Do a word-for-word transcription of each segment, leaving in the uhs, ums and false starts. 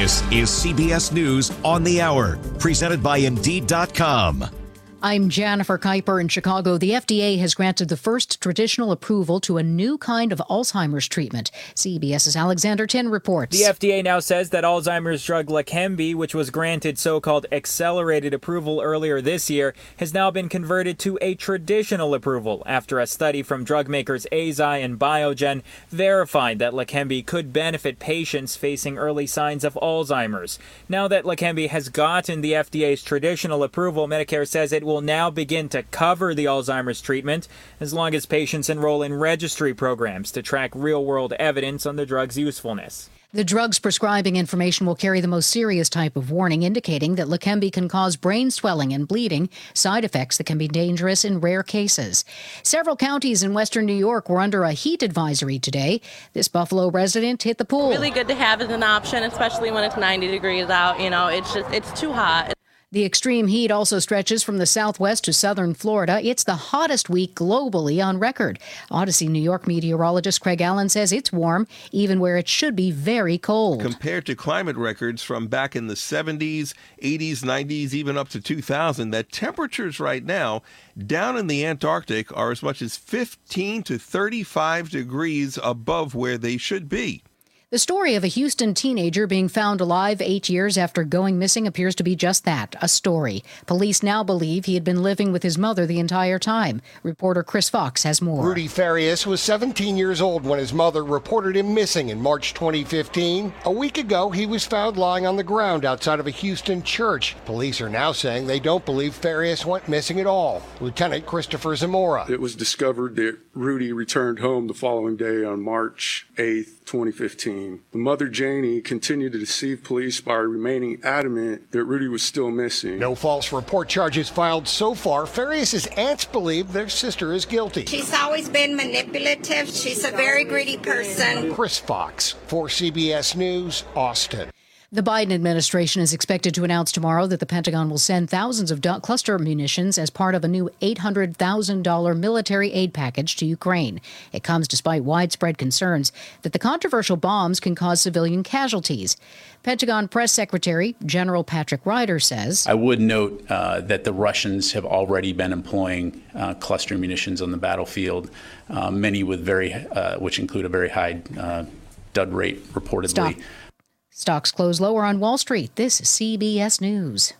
This is C B S News on the Hour, presented by Indeed dot com. I'm Jennifer Kuiper in Chicago. The F D A has granted the first traditional approval to a new kind of Alzheimer's treatment. CBS's Alexander Tin reports. The F D A now says that Alzheimer's drug Leqembi, which was granted so-called accelerated approval earlier this year, has now been converted to a traditional approval after a study from drug makers Eisai and Biogen verified that Leqembi could benefit patients facing early signs of Alzheimer's. Now that Leqembi has gotten the F D A's traditional approval, Medicare says it will now begin to cover the Alzheimer's treatment as long as patients enroll in registry programs to track real-world evidence on the drug's usefulness. The drug's prescribing information will carry the most serious type of warning, indicating that Leqembi can cause brain swelling and bleeding, side effects that can be dangerous in rare cases. Several counties in western New York were under a heat advisory today. This Buffalo resident hit the pool. Really good to have as an option, especially when it's ninety degrees out. You know, it's just, it's too hot. The extreme heat also stretches from the southwest to southern Florida. It's the hottest week globally on record. Odyssey New York meteorologist Craig Allen says it's warm, even where it should be very cold. Compared to climate records from back in the seventies, eighties, nineties, even up to two thousand, that temperatures right now down in the Antarctic are as much as fifteen to thirty-five degrees above where they should be. The story of a Houston teenager being found alive eight years after going missing appears to be just that, a story. Police now believe he had been living with his mother the entire time. Reporter Chris Fox has more. Rudy Farias was seventeen years old when his mother reported him missing in March twenty fifteen. A week ago, he was found lying on the ground outside of a Houston church. Police are now saying they don't believe Farias went missing at all. Lieutenant Christopher Zamora. It was discovered that Rudy returned home the following day on March eighth, twenty fifteen. The mother, Janie, continued to deceive police by remaining adamant that Rudy was still missing. No false report charges filed so far. Farias' aunts believe their sister is guilty. She's always been manipulative. She's a very greedy person. Chris Fox for C B S News, Austin. The Biden administration is expected to announce tomorrow that the Pentagon will send thousands of cluster munitions as part of a new eight hundred thousand dollars military aid package to Ukraine. It comes despite widespread concerns that the controversial bombs can cause civilian casualties. Pentagon Press Secretary General Patrick Ryder says, I would note uh, that the Russians have already been employing uh, cluster munitions on the battlefield, uh, many with very, uh, which include a very high uh, dud rate reportedly. Stop. Stocks close lower on Wall Street. This is C B S News.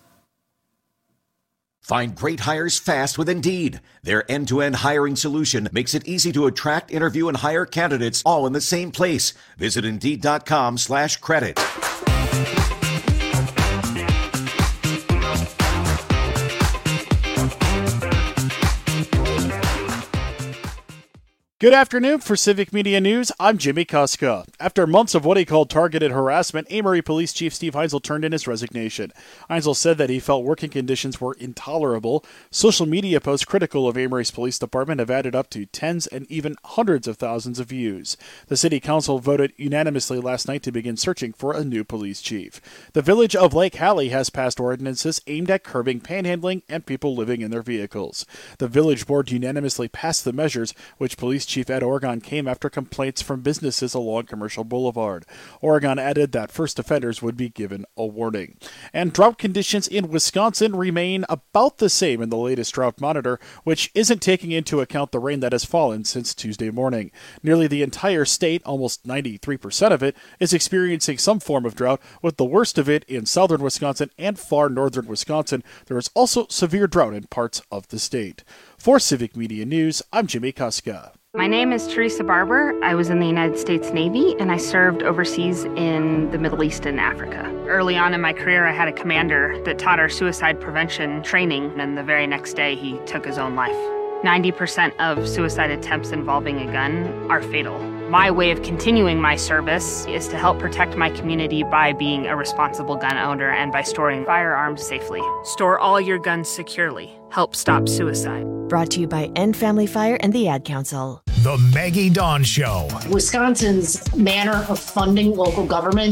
Find great hires fast with Indeed. Their end-to-end hiring solution makes it easy to attract, interview, and hire candidates all in the same place. Visit Indeed dot com slash credit. Good afternoon. For Civic Media News, I'm Jimmy Kuska. After months of what he called targeted harassment, Amory Police Chief Steve Heinzel turned in his resignation. Heinzel said that he felt working conditions were intolerable. Social media posts critical of Amory's police department have added up to tens and even hundreds of thousands of views. The city council voted unanimously last night to begin searching for a new police chief. The village of Lake Hallie has passed ordinances aimed at curbing panhandling and people living in their vehicles. The village board unanimously passed the measures, which police Chief Ed Oregon came after complaints from businesses along Commercial Boulevard. Oregon added that first offenders would be given a warning. And drought conditions in Wisconsin remain about the same in the latest drought monitor, which isn't taking into account the rain that has fallen since Tuesday morning. Nearly the entire state, almost ninety-three percent of it, is experiencing some form of drought, with the worst of it in southern Wisconsin and far northern Wisconsin. There is also severe drought in parts of the state. For Civic Media News, I'm Jimmy Kuska. My name is Teresa Barber. I was in the United States Navy, and I served overseas in the Middle East and Africa. Early on in my career, I had a commander that taught our suicide prevention training, and the very next day, he took his own life. ninety percent of suicide attempts involving a gun are fatal. My way of continuing my service is to help protect my community by being a responsible gun owner and by storing firearms safely. Store all your guns securely. Help stop suicide. Brought to you by End Family Fire and the Ad Council. The Maggie Dawn Show. Wisconsin's manner of funding local government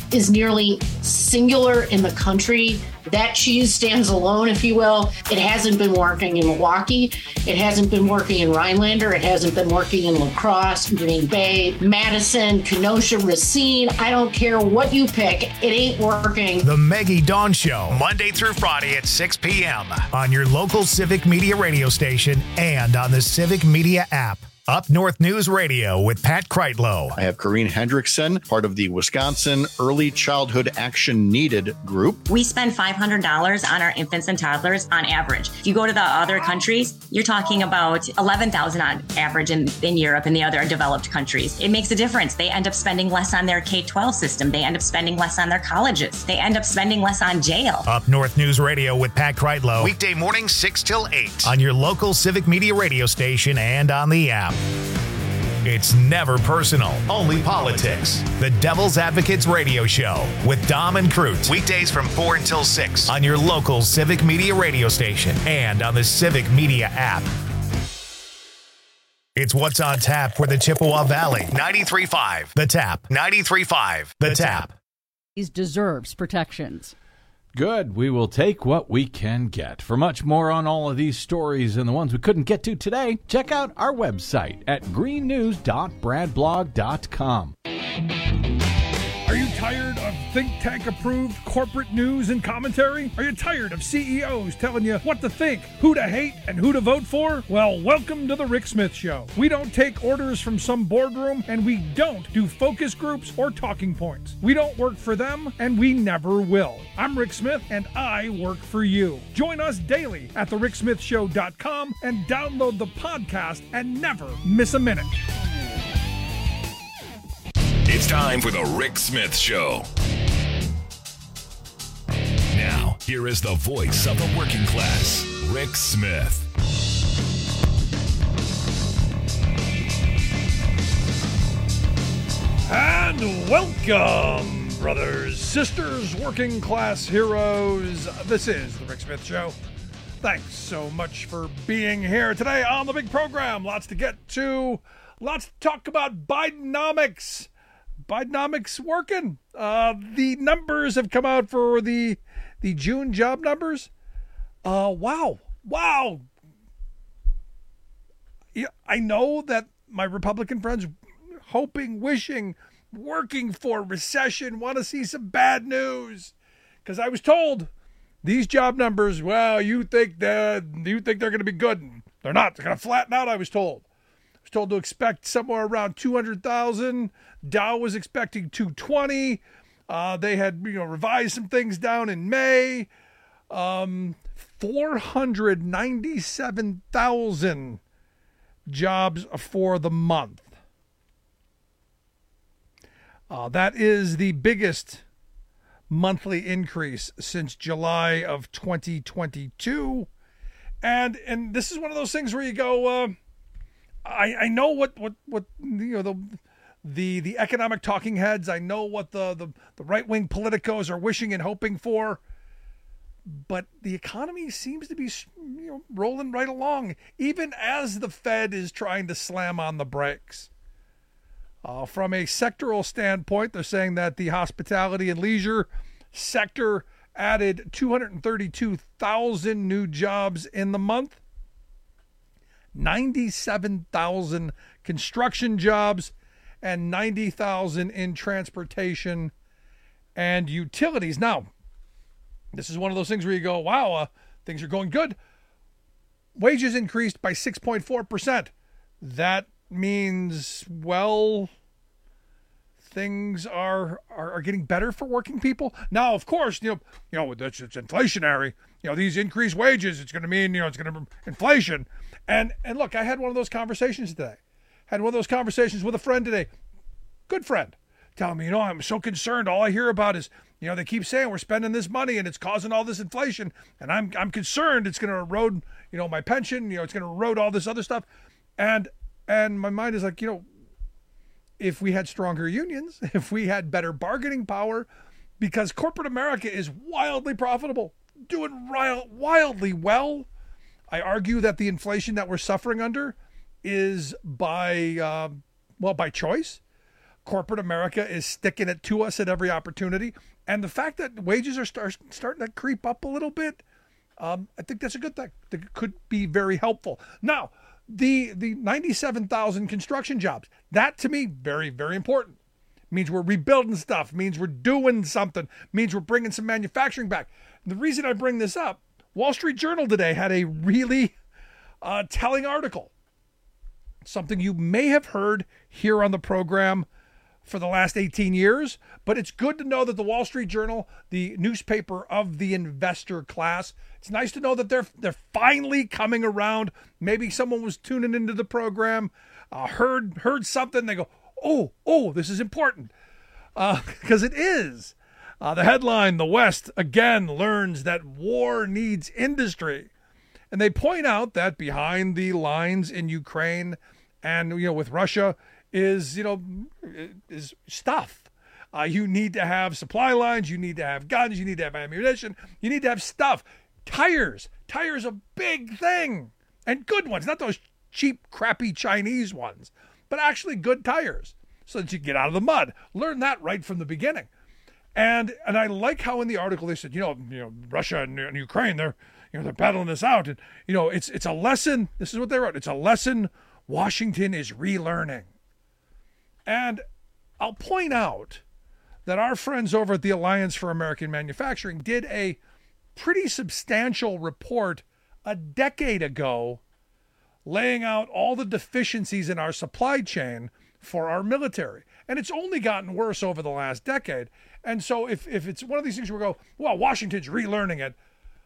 is nearly singular in the country. That cheese stands alone, if you will. It hasn't been working in Milwaukee. It hasn't been working in Rhinelander. It hasn't been working in La Crosse, Green Bay, Madison, Kenosha, Racine. I don't care what you pick. It ain't working. The Maggie Dawn Show, Monday through Friday at six p.m. on your local Civic Media radio station and on the Civic Media app. Up North News Radio with Pat Kreitlow. I have Corrine Hendrickson, part of the Wisconsin Early Childhood Action Needed group. We spend five hundred dollars on our infants and toddlers on average. If you go to the other countries, you're talking about eleven thousand dollars on average in, in Europe and the other developed countries. It makes a difference. They end up spending less on their K twelve system. They end up spending less on their colleges. They end up spending less on jail. Up North News Radio with Pat Kreitlow. Weekday morning six till eight on your local Civic Media radio station and on the app. It's never personal, only politics. The Devil's Advocates Radio Show with Dom and Crute. Weekdays from four until six on your local Civic Media radio station and on the Civic Media app. It's what's on tap for the Chippewa Valley. ninety-three point five The Tap. ninety-three point five The Tap. He deserves protections. Good. We will take what we can get. For much more on all of these stories and the ones we couldn't get to today, check out our website at green news dot brad blog dot com. Are you tired of think tank approved corporate news and commentary? Are you tired of C E Os telling you what to think, who to hate, and who to vote for? Well, welcome to the Rick Smith Show. We don't take orders from some boardroom, and we don't do focus groups or talking points. We don't work for them, and we never will. I'm Rick Smith, and I work for you. Join us daily at the rick smith show dot com and download the podcast and never miss a minute. It's time for the Rick Smith Show. Now, here is the voice of the working class, Rick Smith. And welcome, brothers, sisters, working class heroes. This is the Rick Smith Show. Thanks so much for being here today on the big program. Lots to get to. Lots to talk about Bidenomics. Bidenomics working. Uh, the numbers have come out for the the June job numbers. Uh, wow. Wow. Yeah, I know that my Republican friends hoping, wishing, working for recession, want to see some bad news. Because I was told these job numbers, well, you think that you think they're going to be good. They're not. They're going to flatten out, I was told. I was told to expect somewhere around two hundred thousand. Dow was expecting two twenty. Uh, they had, you know, revised some things down in May. Um, four hundred ninety-seven thousand jobs for the month. Uh, that is the biggest monthly increase since July of twenty twenty-two. And and this is one of those things where you go, uh, I, I know what, what, what you know, the the the economic talking heads, I know what the, the, the right-wing politicos are wishing and hoping for, but the economy seems to be, you know, rolling right along, even as the Fed is trying to slam on the brakes. Uh, from a sectoral standpoint, they're saying that the hospitality and leisure sector added two hundred thirty-two thousand new jobs in the month, ninety-seven thousand construction jobs, and ninety thousand in transportation and utilities. Now, this is one of those things where you go, wow, uh, things are going good. Wages increased by six point four percent. That means, well, things are, are are getting better for working people. Now, of course, you know, you know, it's, it's inflationary. You know, these increased wages, it's going to mean, you know, it's going to be inflation. And and look, I had one of those conversations today. Had one of those conversations with a friend today. Good friend. Telling me, you know, I'm so concerned. All I hear about is, you know, they keep saying we're spending this money and it's causing all this inflation. And I'm I'm concerned it's going to erode, you know, my pension. You know, it's going to erode all this other stuff. And and my mind is like, you know, if we had stronger unions, if we had better bargaining power, because corporate America is wildly profitable, doing wildly well. I argue that the inflation that we're suffering under is by, uh, well, by choice. corporate America is sticking it to us at every opportunity. And the fact that wages are start, starting to creep up a little bit, um, I think that's a good thing. I think it could be very helpful. Now, the the ninety-seven thousand construction jobs, that to me, very, very important. Means we're rebuilding stuff, means we're doing something, means we're bringing some manufacturing back. And the reason I bring this up, Wall Street Journal today had a really uh, telling article. Something you may have heard here on the program for the last eighteen years, but it's good to know that the Wall Street Journal, the newspaper of the investor class, it's nice to know that they're they're finally coming around. Maybe someone was tuning into the program, uh, heard heard something, they go, oh, oh, this is important, because uh, it is. Uh, the headline, the West again learns that war needs industry. And they point out that behind the lines in Ukraine and, you know, with Russia is, you know, is stuff. Uh, you need to have supply lines. You need to have guns. You need to have ammunition. You need to have stuff. Tires. Tires a big thing. And good ones, not those cheap, crappy Chinese ones, but actually good tires so that you get out of the mud. Learn that right from the beginning. And and I like how in the article they said, you know, you know, Russia and, and Ukraine, they're you know they're battling this out, and you know it's it's a lesson. This is what they wrote. It's a lesson Washington is relearning. And I'll point out that our friends over at the Alliance for American Manufacturing did a pretty substantial report a decade ago, laying out all the deficiencies in our supply chain for our military. And it's only gotten worse over the last decade. And so if, if it's one of these things where we go, well, Washington's relearning it,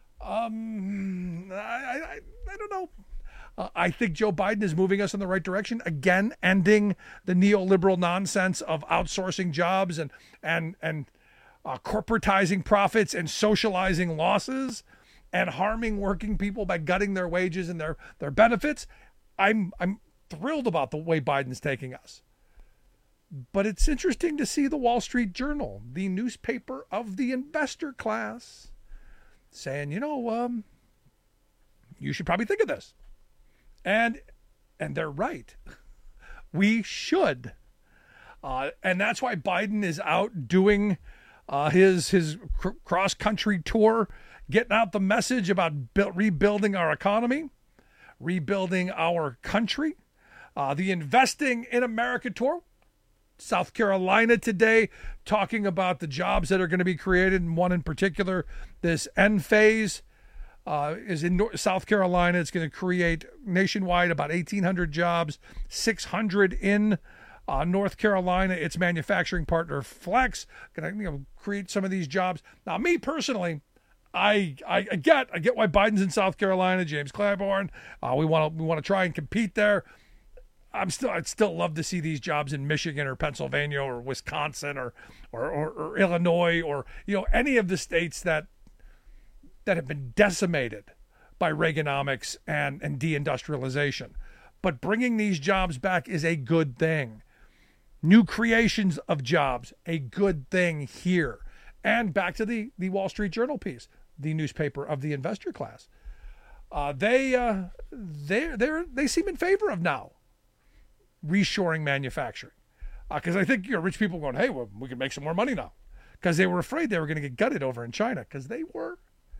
um, I, I, I don't know. Uh, I think Joe Biden is moving us in the right direction. Again, ending the neoliberal nonsense of outsourcing jobs and and and uh, corporatizing profits and socializing losses and harming working people by gutting their wages and their, their benefits. I'm I'm thrilled about the way Biden's taking us. But it's interesting to see the Wall Street Journal, the newspaper of the investor class, saying, you know, um, you should probably think of this. And and they're right. We should. Uh, and that's why Biden is out doing uh, his, his cr- cross-country tour, getting out the message about bu- rebuilding our economy, rebuilding our country. Uh, the Investing in America tour. South Carolina today, talking about the jobs that are going to be created, and one in particular, this Enphase, uh, is in North, South Carolina. It's going to create nationwide about eighteen hundred jobs, six hundred in uh, North Carolina. Its manufacturing partner Flex going to you know create some of these jobs. Now, me personally, I, I I get I get why Biden's in South Carolina. James Claiborne, uh, we want to we want to try and compete there. I'm still, I'd still love to see these jobs in Michigan or Pennsylvania or Wisconsin or, or, or, or Illinois or, you know, any of the states that, that have been decimated by Reaganomics and, and deindustrialization. But bringing these jobs back is a good thing. New creations of jobs, a good thing here. And back to the, the Wall Street Journal piece, the newspaper of the investor class. Uh, they, uh, they, they they seem in favor of now reshoring manufacturing, because uh, I think you know rich people going, hey, well, we can make some more money now, because they were afraid they were going to get gutted over in China, because they were.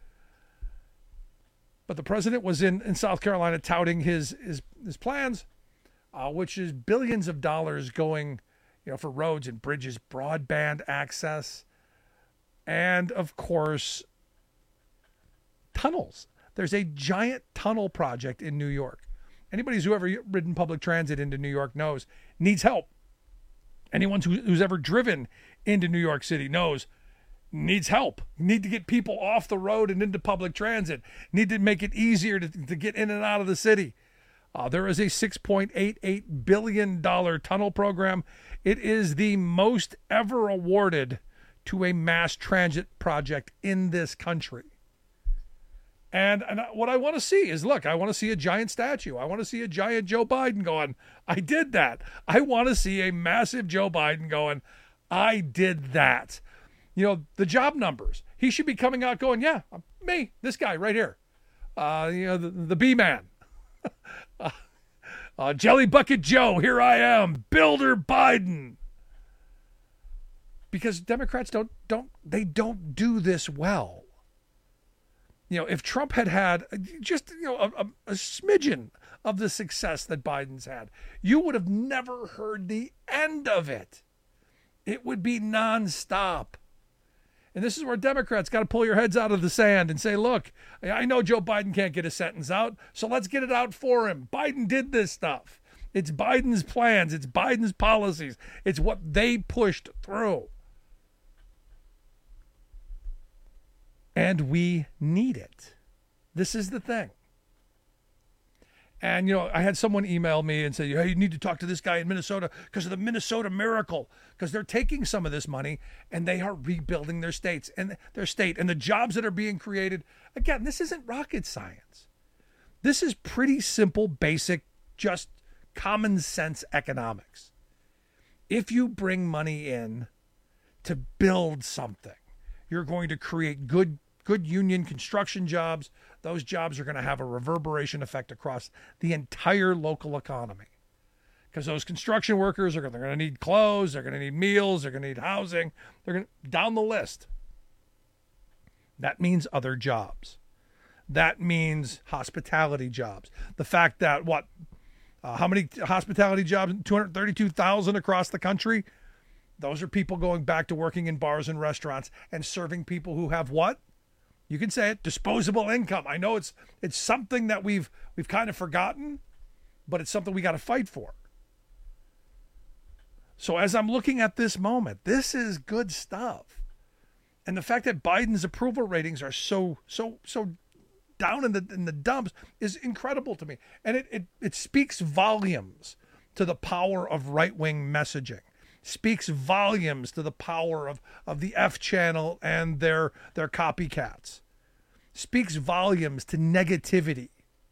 But the president was in, in South Carolina touting his his his plans, uh, which is billions of dollars going, you know, for roads and bridges, broadband access, and of course, tunnels. There's a giant tunnel project in New York. Anybody who's ever ridden public transit into New York knows needs help. Anyone who, who's ever driven into New York City knows needs help. Need to get people off the road and into public transit. Need to make it easier to, to get in and out of the city. Uh, there is a six point eight eight billion dollars tunnel program. It is the most ever awarded to a mass transit project in this country. And, and what I want to see is, look, I want to see a giant statue. I want to see a giant Joe Biden going, I did that. I want to see a massive Joe Biden going, I did that. You know, the job numbers. He should be coming out going, yeah, me, this guy right here. Uh, you know, the, the B-man. uh, uh, Jelly Bucket Joe, here I am. Builder Biden. because Democrats don't don't they don't do this well. You know, if Trump had had just, you know, a, a, a smidgen of the success that Biden's had, you would have never heard the end of it. It would be nonstop. And this is where Democrats got to pull your heads out of the sand and say, look, I know Joe Biden can't get a sentence out, so let's get it out for him. Biden did this stuff. It's Biden's plans. It's Biden's policies. It's what they pushed through. And we need it. This is the thing. And, you know, I had someone email me and say, hey, you need to talk to this guy in Minnesota because of the Minnesota miracle, because they're taking some of this money and they are rebuilding their states and their state and the jobs that are being created. Again, this isn't rocket science. This is pretty simple, basic, just common sense economics. If you bring money in to build something, you're going to create good good union construction jobs. Those jobs are going to have a reverberation effect across the entire local economy, because those construction workers are going, they're going to need clothes, they're going to need meals, they're going to need housing, they're going to, down the list. That means other jobs. That means hospitality jobs. The fact that what, uh, how many hospitality jobs? two hundred thirty-two thousand across the country. Those are people going back to working in bars and restaurants and serving people who have what? You can say it, disposable income. I know it's it's something that we've we've kind of forgotten, but it's something we got to fight for. So as I'm looking at this moment, this is good stuff. And the fact that Biden's approval ratings are so so so down in the in the dumps is incredible to me. And it it, it speaks volumes to the power of right-wing messaging. Speaks volumes to the power of, of the F channel and their their copycats. Speaks volumes to negativity.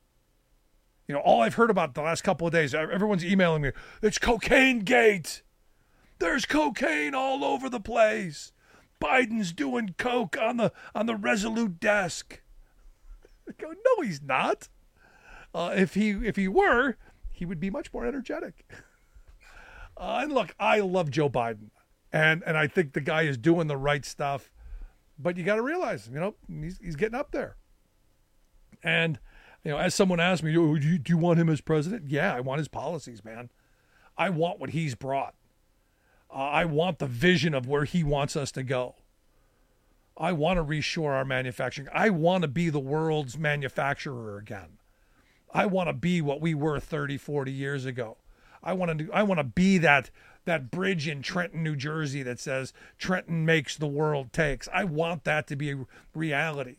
You know, all I've heard about the last couple of days, everyone's emailing me, it's cocaine gate. There's cocaine all over the place. Biden's doing coke on the on the Resolute desk. I go, no, he's not. Uh, if he if he were, he would be much more energetic. Uh, and look, I love Joe Biden, and and I think the guy is doing the right stuff. But you got to realize, you know, he's he's getting up there. And you know, as someone asked me, do you, do you want him as president? Yeah, I want his policies, man. I want what he's brought. Uh, I want the vision of where he wants us to go. I want to reshore our manufacturing. I want to be the world's manufacturer again. I want to be what we were thirty, forty years ago. I want to I want to be that that bridge in Trenton, New Jersey that says Trenton makes, the world takes. I want that to be a reality.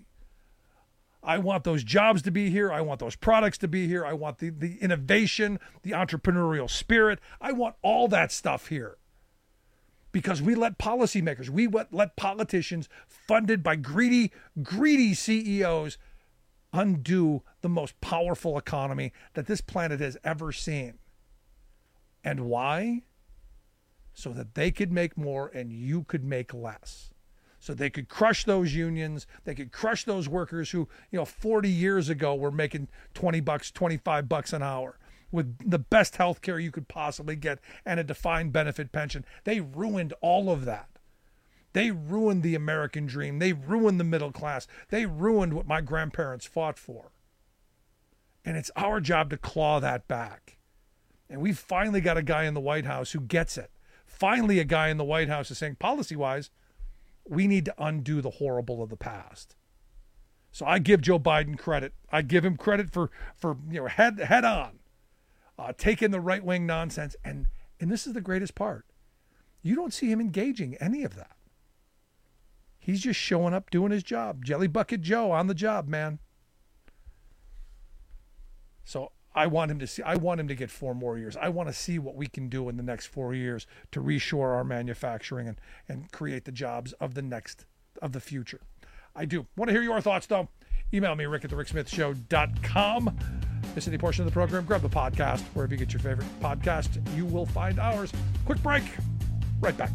I want those jobs to be here. I want those products to be here. I want the, the innovation, the entrepreneurial spirit. I want all that stuff here. Because we let policymakers, we let, let politicians funded by greedy, greedy C E Os undo the most powerful economy that this planet has ever seen. And why? So that they could make more and you could make less. So they could crush those unions. They could crush those workers who, you know, forty years ago were making twenty bucks, twenty-five bucks an hour with the best health care you could possibly get and a defined benefit pension. They ruined all of that. They ruined the American dream. They ruined the middle class. They ruined what my grandparents fought for. And it's our job to claw that back. And we've finally got a guy in the White House who gets it. Finally, a guy in the White House is saying, policy-wise, we need to undo the horrible of the past. So I give Joe Biden credit. I give him credit for, for you know, head head on, uh, taking the right-wing nonsense. And, and this is the greatest part. You don't see him engaging any of that. He's just showing up, doing his job. Jelly Bucket Joe on the job, man. So I want him to see, I want him to get four more years. I want to see what we can do in the next four years to reshore our manufacturing and, and create the jobs of the next, of the future. I do. Want to hear your thoughts, though? Email me, rick at the rick smith show dot com. Miss any portion of the program, grab the podcast. Wherever you get your favorite podcast, you will find ours. Quick break. Right back.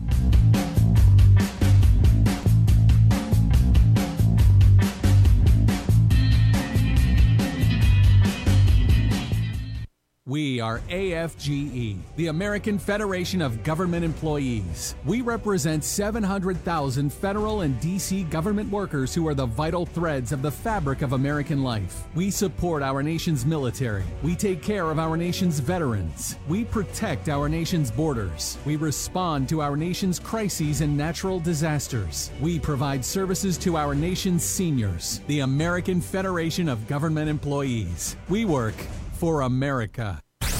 We are A F G E, the American Federation of Government Employees. We represent seven hundred thousand federal and D C government workers who are the vital threads of the fabric of American life. We support our nation's military. We take care of our nation's veterans. We protect our nation's borders. We respond to our nation's crises and natural disasters. We provide services to our nation's seniors. The American Federation of Government Employees. We work for America.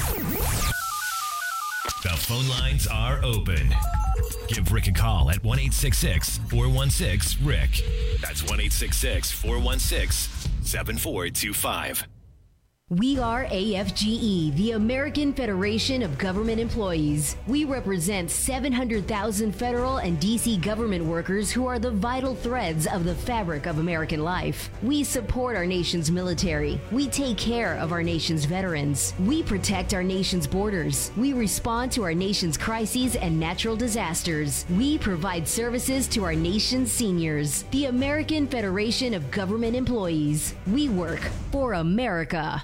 The phone lines are open. Give Rick a call at one eight six six, four one six, Rick. That's one eight six six, four one six, seven four two five. We are A F G E, the American Federation of Government Employees. We represent seven hundred thousand federal and D C government workers who are the vital threads of the fabric of American life. We support our nation's military. We take care of our nation's veterans. We protect our nation's borders. We respond to our nation's crises and natural disasters. We provide services to our nation's seniors. The American Federation of Government Employees. We work for America.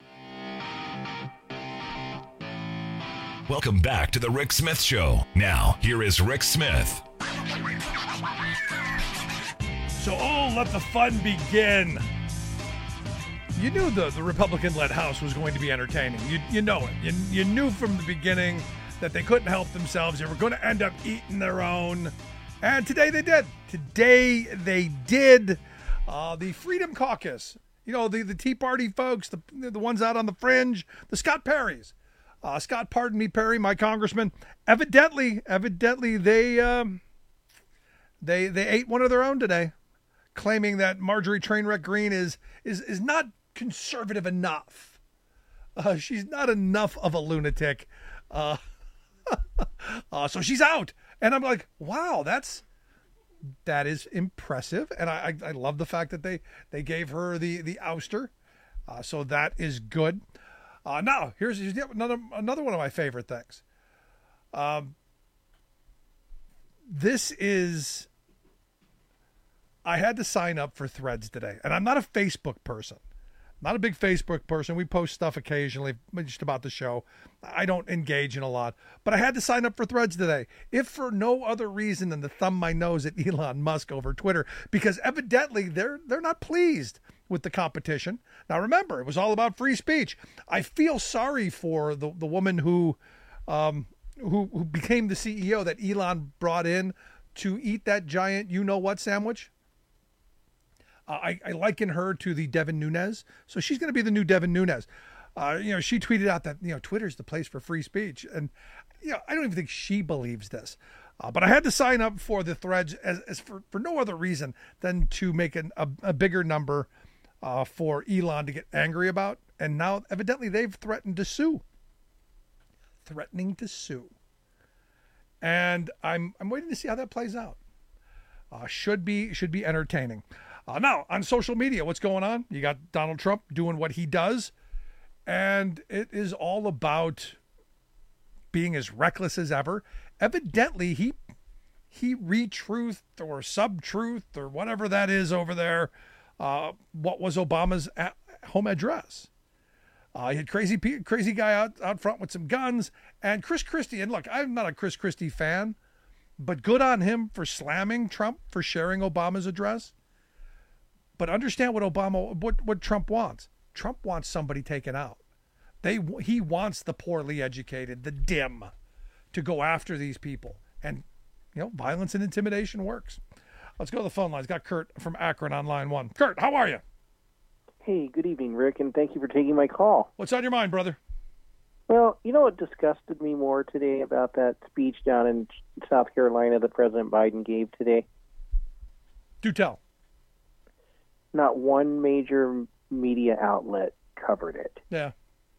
Welcome back to the Rick Smith Show. Now, here is Rick Smith. So, oh, let the fun begin. You knew the, the Republican-led House was going to be entertaining. You you know it. You, you knew from the beginning that they couldn't help themselves. They were going to end up eating their own. And today they did. Today they did. Uh, the Freedom Caucus, you know, the, the Tea Party folks, the, the ones out on the fringe, the Scott Perrys. Uh, Scott, pardon me, Perry, my congressman. Evidently, evidently, they um, they they ate one of their own today, claiming that Marjorie Trainwreck Green is is is not conservative enough. Uh, she's not enough of a lunatic, uh, uh, so she's out. And I'm like, wow, that's that is impressive, and I I, I love the fact that they they gave her the the ouster, uh, so that is good. Uh, now, here's, here's another another one of my favorite things. Um, this is, I had to sign up for Threads today, and I'm not a Facebook person. Not a big Facebook person. We post stuff occasionally just about the show. I don't engage in a lot, but I had to sign up for Threads today, if for no other reason than to thumb my nose at Elon Musk over Twitter, because evidently they're they're not pleased with the competition. Now, remember, it was all about free speech. I feel sorry for the, the woman who, um, who who became the C E O that Elon brought in to eat that giant you-know-what sandwich. Uh, I, I liken her to the Devin Nunes. So she's going to be the new Devin Nunes. Uh, you know, she tweeted out that, you know, Twitter's the place for free speech. And, you know, I don't even think she believes this. Uh, but I had to sign up for the Threads as, as for, for no other reason than to make an, a, a bigger number Uh, for Elon to get angry about, and now evidently they've threatened to sue. Threatening to sue, and I'm I'm waiting to see how that plays out. Uh, should be should be entertaining. Uh, now on social media, what's going on? You got Donald Trump doing what he does, and it is all about being as reckless as ever. Evidently, he he re-truthed or sub-truthed or whatever that is over there. Uh, what was Obama's at home address? Uh, he had crazy, crazy guy out, out front with some guns, and Chris Christie. And look, I'm not a Chris Christie fan, but good on him for slamming Trump for sharing Obama's address. But understand what Obama, what, what Trump wants. Trump wants somebody taken out. They he wants the poorly educated, the dim, to go after these people, and you know, violence and intimidation works. Let's go to the phone lines. Got Kurt from Akron on line one. Kurt, how are you? Hey, good evening, Rick, and thank you for taking my call. What's on your mind, brother? Well, you know what disgusted me more today about that speech down in South Carolina that President Biden gave today? Do tell. Not one major media outlet covered it. Yeah.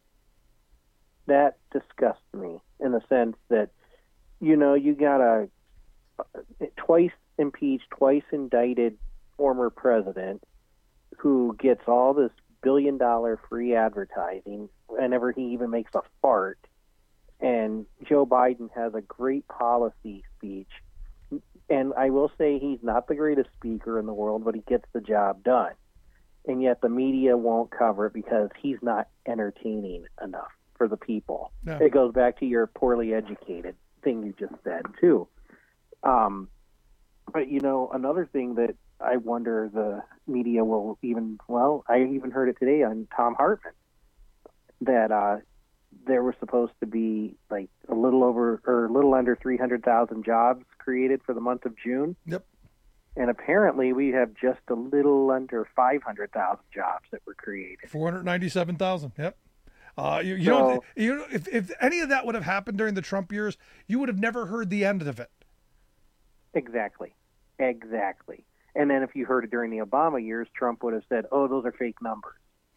That disgusts me in the sense that, you know, you got a twice impeached, twice indicted former president who gets all this billion dollar free advertising whenever he even makes a fart. And Joe Biden has a great policy speech. And I will say he's not the greatest speaker in the world, but he gets the job done. And yet the media won't cover it because he's not entertaining enough for the people. Yeah. It goes back to your poorly educated thing you just said, too. Um, but, you know, another thing that I wonder the media will even, well, I even heard it today on Tom Hartman, that uh, there were supposed to be like a little over or a little under three hundred thousand jobs created for the month of June. Yep. And apparently we have just a little under five hundred thousand jobs that were created. four hundred ninety-seven thousand. Yep. Uh, you you So- know, you know if, if any of that would have happened during the Trump years, you would have never heard the end of it. Exactly. Exactly. And then if you heard it during the Obama years, Trump would have said, oh, those are fake numbers.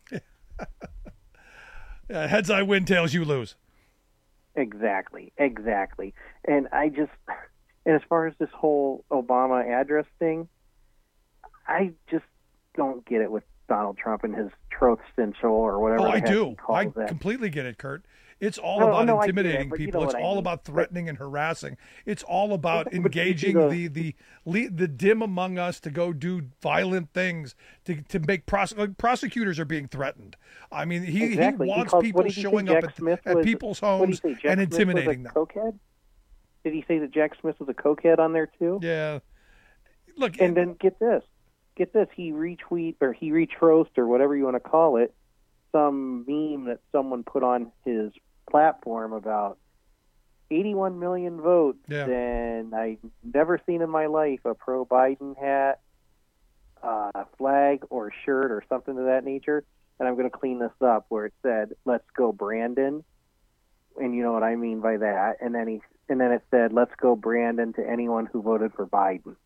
Uh, heads I win, tails you lose. Exactly. Exactly. And I just, and as far as this whole Obama address thing, I just don't get it with Donald Trump and his troth stencil or whatever. Oh, the I heck do. he calls I that. completely get it, Kurt. It's all No, about no, I get it, intimidating but you people. know It's what I all mean. about But- threatening and harassing. It's all about But you see engaging the- the the the, the dim among us to go do violent things to to make prose- like prosecutors are being threatened. I mean, he Exactly. he He wants called- people what did he say showing Jack up at, Smith at was- people's what did he homes say, Jack and Smith was a intimidating them. cokehead? Did he say that Jack Smith was a cokehead on there too? Yeah. Look, and then get this, get this. He retweet or he retrost or whatever you want to call it, some meme that someone put on his platform about eighty-one million votes, Yeah. and I've never seen in my life a pro Biden hat, uh, flag, or shirt or something of that nature. And I'm going to clean this up where it said, "Let's go, Brandon," and you know what I mean by that. And then he, and then it said, "Let's go, Brandon," to anyone who voted for Biden.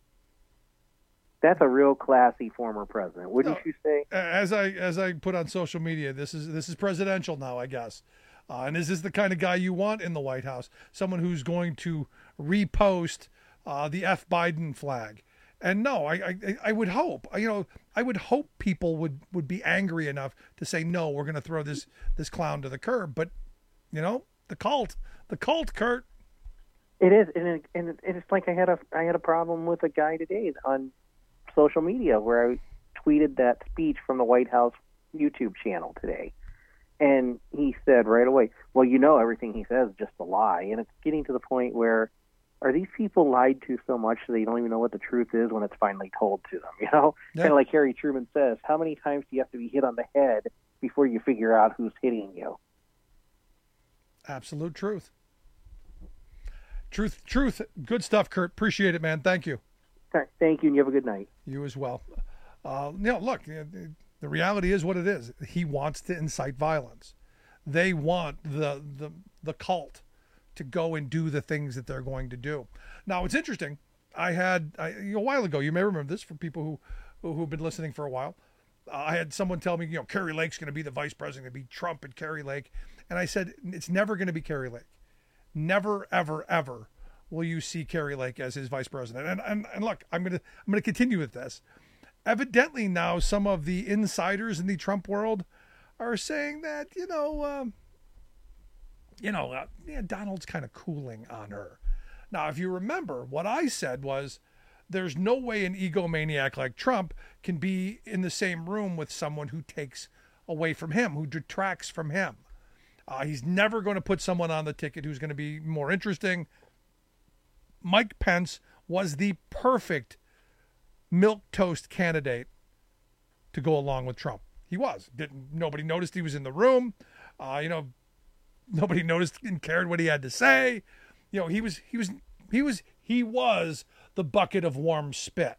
That's a real classy former president, wouldn't No, you say? As I as I put on social media, this is this is presidential now, I guess. Uh, and is this the kind of guy you want in the White House? Someone who's going to repost uh, the F Biden flag? And no, I, I I would hope you know I would hope people would, would be angry enough to say no, we're going to throw this this clown to the curb. But you know the cult, the cult, Kurt. It is, and, it, and it's like I had a I had a problem with a guy today on social media where I tweeted that speech from the White House YouTube channel today, and he said right away, "Well, you know, everything he says is just a lie," and it's getting to the point where are these people lied to so much that they don't even know what the truth is when it's finally told to them? You know, Yeah. kind of like Harry Truman says, "How many times do you have to be hit on the head before you figure out who's hitting you?" Absolute truth. Truth, truth. Good stuff, Kurt. Appreciate it, man. Thank you. All right, thank you, and you have a good night. You as well. Uh, you know, look, the, the reality is what it is. He wants to incite violence. They want the the the cult to go and do the things that they're going to do. Now, it's interesting. I had I, a while ago. You may remember this for people who who who've been listening for a while. Uh, I had someone tell me, you know, Kerry Lake's going to be the vice president. It'll be Trump and Kerry Lake, and I said it's never going to be Kerry Lake. Never, ever, ever will you see Kerry Lake as his vice president. And and, and look, I'm gonna I'm gonna continue with this. Evidently now some of the insiders in the Trump world are saying that, you know, um, you know, uh, yeah, Donald's kind of cooling on her. Now, if you remember, what I said was there's no way an egomaniac like Trump can be in the same room with someone who takes away from him, who detracts from him. Uh, he's never going to put someone on the ticket who's going to be more interesting. Mike Pence was the perfect milquetoast candidate to go along with Trump. He was. Didn't nobody noticed he was in the room. Uh, you know, nobody noticed and cared what he had to say. You know, he was he was he was he was the bucket of warm spit.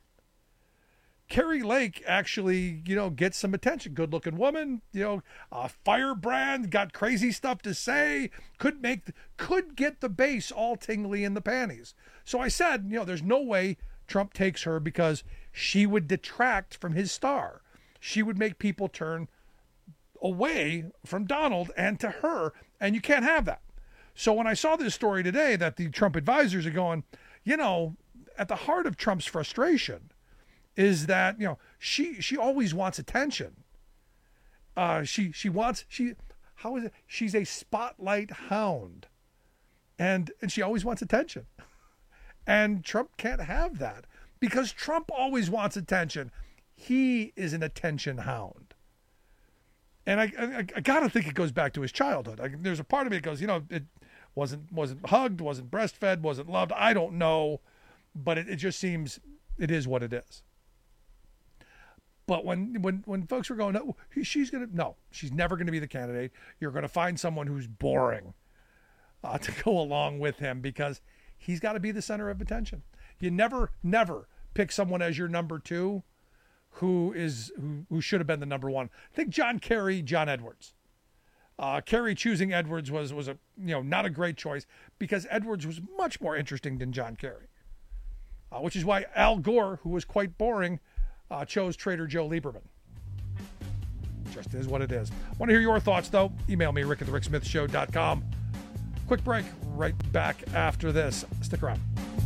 Kerry Lake actually, you know, gets some attention. Good-looking woman, you know, uh, firebrand, got crazy stuff to say, could make, could get the base all tingly in the panties. So I said, you know, there's no way Trump takes her because she would detract from his star. She would make people turn away from Donald and to her, and you can't have that. So when I saw this story today that the Trump advisors are going, you know, at the heart of Trump's frustration is that, you know, she she always wants attention. Uh, she she wants she how is it? She's a spotlight hound, and and she always wants attention, and Trump can't have that because Trump always wants attention. He is an attention hound, And I, I, I got to think it goes back to his childhood. I, there's a part of me that goes, you know, it wasn't wasn't hugged, wasn't breastfed, wasn't loved. I don't know, but it, it just seems it is what it is. But when when when folks were going, no, she's gonna no, she's never gonna be the candidate. You're gonna find someone who's boring uh, to go along with him because he's got to be the center of attention. You never never pick someone as your number two who is who, who should have been the number one. Think John Kerry, John Edwards. Uh, Kerry choosing Edwards was was a you know not a great choice because Edwards was much more interesting than John Kerry, uh, which is why Al Gore, who was quite boring, uh, chose Trader Joe Lieberman. Just is what it is. Want to hear your thoughts though? Email me, Rick at the Rick Smith Show dot com. Quick break. Right back after this. Stick around.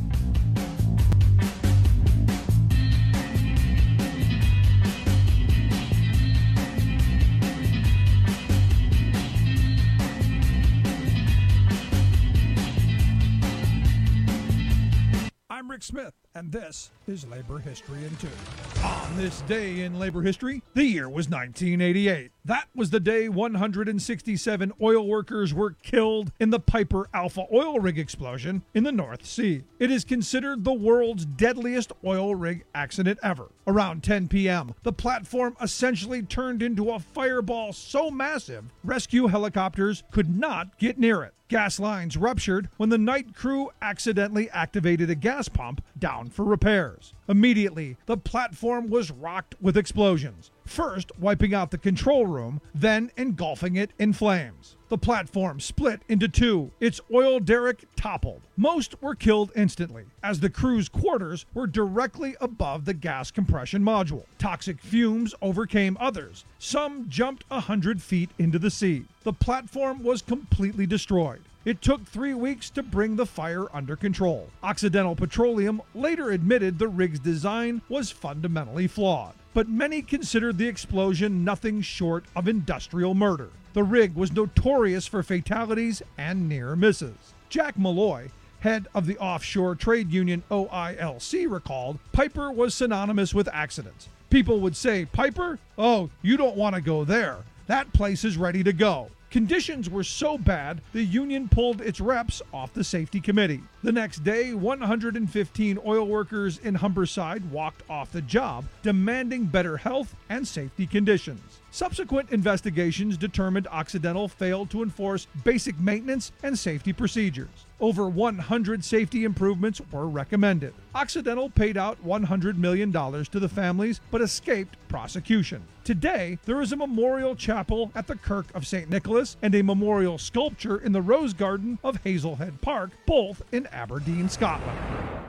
I'm Rick Smith, and this is Labor History in Two. On this day in labor history, the year was nineteen eighty-eight. That was the day one hundred sixty-seven oil workers were killed in the Piper Alpha oil rig explosion in the North Sea. It is considered the world's deadliest oil rig accident ever. Around ten p.m., the platform essentially turned into a fireball so massive, rescue helicopters could not get near it. Gas lines ruptured when the night crew accidentally activated a gas pump down for repairs. Immediately, the platform was rocked with explosions, first wiping out the control room, then engulfing it in flames. The platform split into two. Its oil derrick toppled. Most were killed instantly, as the crew's quarters were directly above the gas compression module. Toxic fumes overcame others. Some jumped a hundred feet into the sea. The platform was completely destroyed. It took three weeks to bring the fire under control. Occidental Petroleum later admitted the rig's design was fundamentally flawed, but many considered the explosion nothing short of industrial murder. The rig was notorious for fatalities and near misses. Jack Malloy, head of the offshore trade union O I L C, recalled, Piper was synonymous with accidents. People would say, Piper? Oh, you don't want to go there. That place is ready to go. Conditions were so bad, the union pulled its reps off the safety committee. The next day, one hundred fifteen oil workers in Humberside walked off the job, demanding better health and safety conditions. Subsequent investigations determined Occidental failed to enforce basic maintenance and safety procedures. Over one hundred safety improvements were recommended. Occidental paid out one hundred million dollars to the families, but escaped prosecution. Today, there is a memorial chapel at the Kirk of Saint Nicholas and a memorial sculpture in the Rose Garden of Hazelhead Park, both in Aberdeen, Scotland.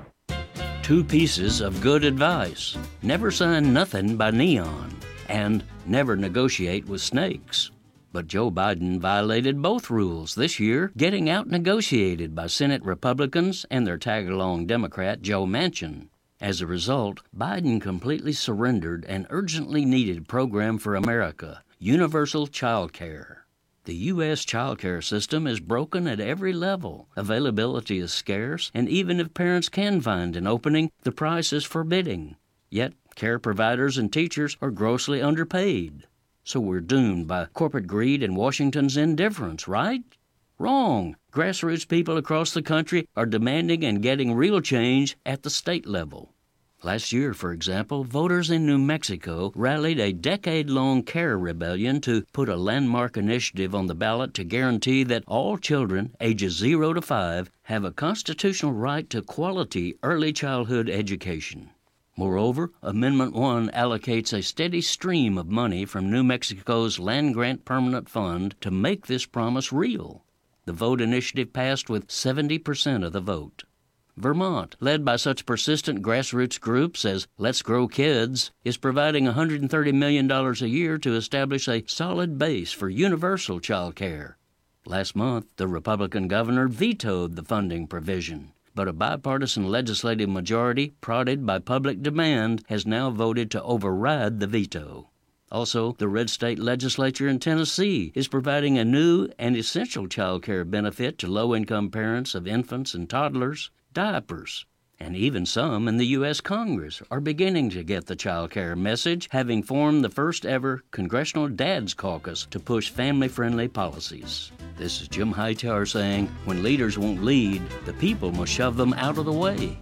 Two pieces of good advice. Never sign nothing by neon, and never negotiate with snakes. But Joe Biden violated both rules this year, getting out-negotiated by Senate Republicans and their tag-along Democrat Joe Manchin. As a result, Biden completely surrendered an urgently needed program for America, universal child care. The U S child care system is broken at every level. Availability is scarce, and even if parents can find an opening, the price is forbidding. Yet, care providers and teachers are grossly underpaid. So we're doomed by corporate greed and Washington's indifference, right? Wrong. Grassroots people across the country are demanding and getting real change at the state level. Last year, for example, voters in New Mexico rallied a decade-long care rebellion to put a landmark initiative on the ballot to guarantee that all children ages zero to five have a constitutional right to quality early childhood education. Moreover, Amendment one allocates a steady stream of money from New Mexico's land-grant permanent fund to make this promise real. The vote initiative passed with seventy percent of the vote. Vermont, led by such persistent grassroots groups as Let's Grow Kids, is providing one hundred thirty million dollars a year to establish a solid base for universal child care. Last month, the Republican governor vetoed the funding provision, but a bipartisan legislative majority, prodded by public demand, has now voted to override the veto. Also, the red state legislature in Tennessee is providing a new and essential child care benefit to low-income parents of infants and toddlers, diapers. And even some in the U S Congress are beginning to get the child care message, having formed the first ever Congressional Dads Caucus to push family-friendly policies. This is Jim Hightower saying, when leaders won't lead, the people must shove them out of the way.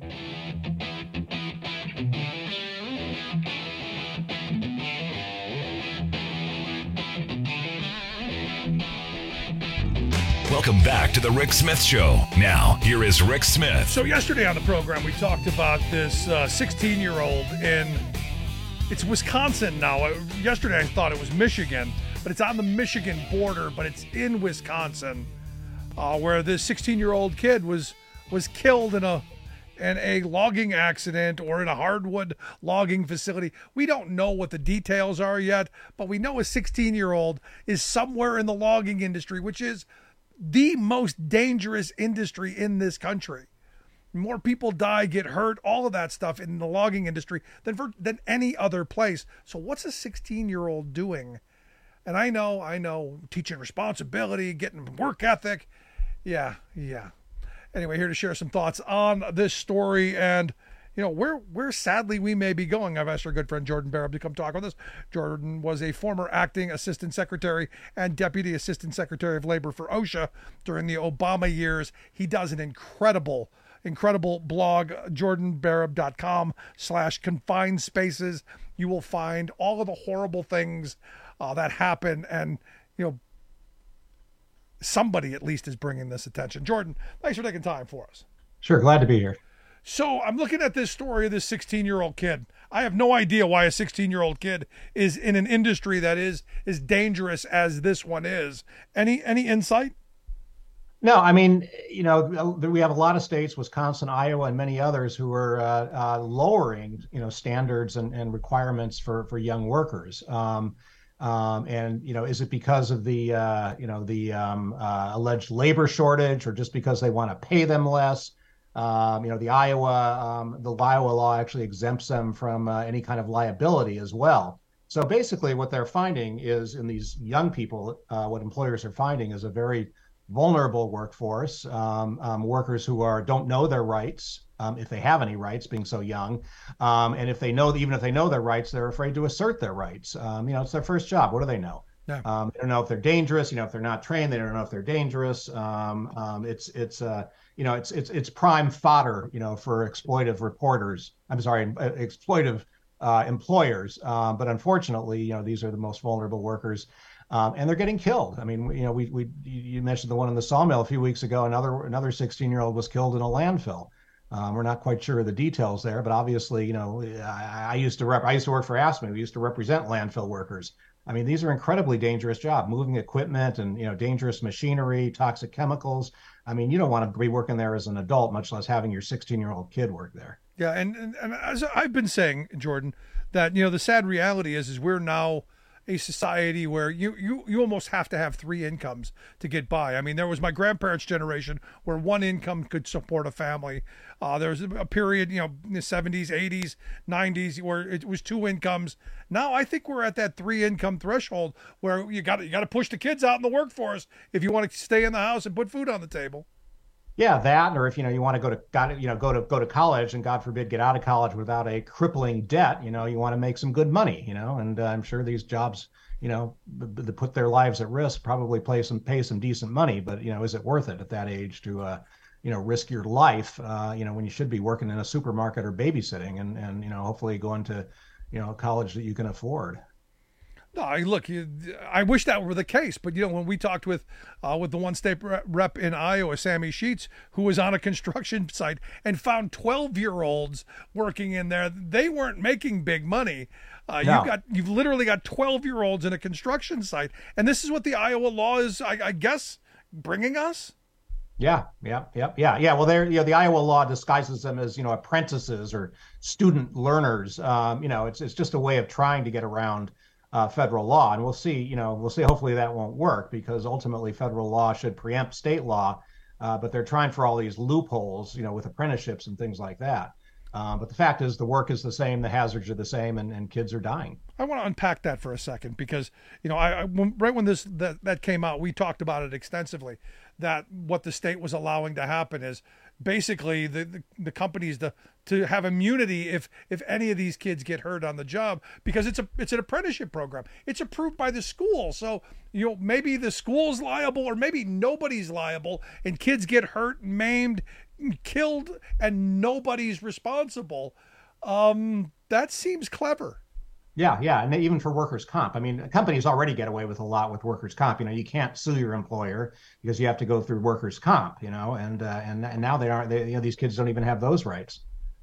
Welcome back to the Rick Smith Show. Now, here is Rick Smith. So yesterday on the program, we talked about this sixteen-year-old in, it's Wisconsin now. Yesterday I thought it was Michigan, but it's on the Michigan border, but it's in Wisconsin, uh, where this sixteen-year-old kid was was killed in a in a logging accident or in a hardwood logging facility. We don't know what the details are yet, but we know a sixteen-year-old is somewhere in the logging industry, which is the most dangerous industry in this country. More people die, get hurt, all of that stuff in the logging industry than for than any other place. So what's a sixteen-year-old doing? And I know, I know, teaching responsibility, getting work ethic. Yeah, yeah. Anyway, here to share some thoughts on this story and, you know, where where sadly we may be going. I've asked our good friend Jordan Barab to come talk with us. Jordan was a former acting assistant secretary and deputy assistant secretary of labor for OSHA during the Obama years. He does an incredible, incredible blog, jordanbarab.com slash confined spaces. You will find all of the horrible things uh, that happen, and, you know, somebody at least is bringing this attention. Jordan, thanks for taking time for us. Sure, glad to be here. So I'm looking at this story of this sixteen-year-old kid. I have no idea why a sixteen-year-old kid is in an industry that is as dangerous as this one is. Any any insight? No, I mean, you know, we have a lot of states, Wisconsin, Iowa, and many others who are uh, uh, lowering, you know, standards and, and requirements for for young workers. Um, um, and, you know, is it because of the, uh, you know, the um, uh, alleged labor shortage, or just because they want to pay them less? Um, you know, the Iowa, um, the Iowa law actually exempts them from uh, any kind of liability as well. So basically what they're finding is, in these young people, uh, what employers are finding is a very vulnerable workforce, um, um, workers who are don't know their rights, um, if they have any rights, being so young. Um, and if they know, even if they know their rights, they're afraid to assert their rights. Um, you know, it's their first job. What do they know? Yeah. Um, they don't know if they're dangerous. You know, if they're not trained, they don't know if they're dangerous. Um, um, it's, it's, uh, you know, it's, it's, it's prime fodder, you know, for exploitive reporters. I'm sorry, exploitive uh, employers. Um, but unfortunately, you know, these are the most vulnerable workers. Um, and they're getting killed. I mean, you know, we we you mentioned the one in the sawmill a few weeks ago. Another another sixteen-year-old was killed in a landfill. Um, we're not quite sure of the details there, but obviously, you know, I, I used to rep I used to work for AFSCME. We used to represent landfill workers. I mean, these are incredibly dangerous jobs, moving equipment and, you know, dangerous machinery, toxic chemicals. I mean, you don't want to be working there as an adult, much less having your sixteen-year-old kid work there. Yeah, and, and and as I've been saying, Jordan, that, you know, the sad reality is is we're now a society where you, you, you almost have to have three incomes to get by. I mean, there was my grandparents' generation where one income could support a family. Uh, there was a period, you know, in the seventies, eighties, nineties, where it was two incomes. Now I think we're at that three income threshold where you got you got to push the kids out in the workforce if you want to stay in the house and put food on the table. Yeah, that, or if, you know, you want to go to, got you know, go to go to college and, God forbid, get out of college without a crippling debt, you know, you want to make some good money, you know, and uh, I'm sure these jobs, you know, that put their lives at risk probably pay some pay some decent money, but, you know, is it worth it at that age to, uh, you know, risk your life, uh, you know, when you should be working in a supermarket or babysitting and, and, you know, hopefully going to, you know, a college that you can afford. No, I look, I wish that were the case, but, you know, when we talked with uh, with the one state rep in Iowa, Sammy Sheets, who was on a construction site and found twelve-year-olds working in there, they weren't making big money. Uh, no. You've got, you've literally got twelve-year-olds in a construction site, and this is what the Iowa law is, I, I guess, bringing us. Yeah, yeah, yeah, yeah, yeah. Well, there, you know, the Iowa law disguises them as, you know, apprentices or student learners. Um, you know, it's it's just a way of trying to get around Uh, federal law, and we'll see. You know, we'll see. Hopefully, that won't work, because ultimately, federal law should preempt state law. Uh, but they're trying for all these loopholes, you know, with apprenticeships and things like that. Uh, but the fact is, the work is the same, the hazards are the same, and, and kids are dying. I want to unpack that for a second, because, you know, I, I when, right when this that, that came out, we talked about it extensively. That what the state was allowing to happen is basically the, the, the companies to to have immunity if if any of these kids get hurt on the job, because it's a it's an apprenticeship program. It's approved by the school. So, you know, maybe the school's liable or maybe nobody's liable, and kids get hurt, maimed, killed, and nobody's responsible. Um, that seems clever. Yeah, yeah, and even for workers' comp. I mean, companies already get away with a lot with workers' comp. You know, you can't sue your employer because you have to go through workers' comp. You know, and uh, and and now they aren't. They, you know, these kids don't even have those rights.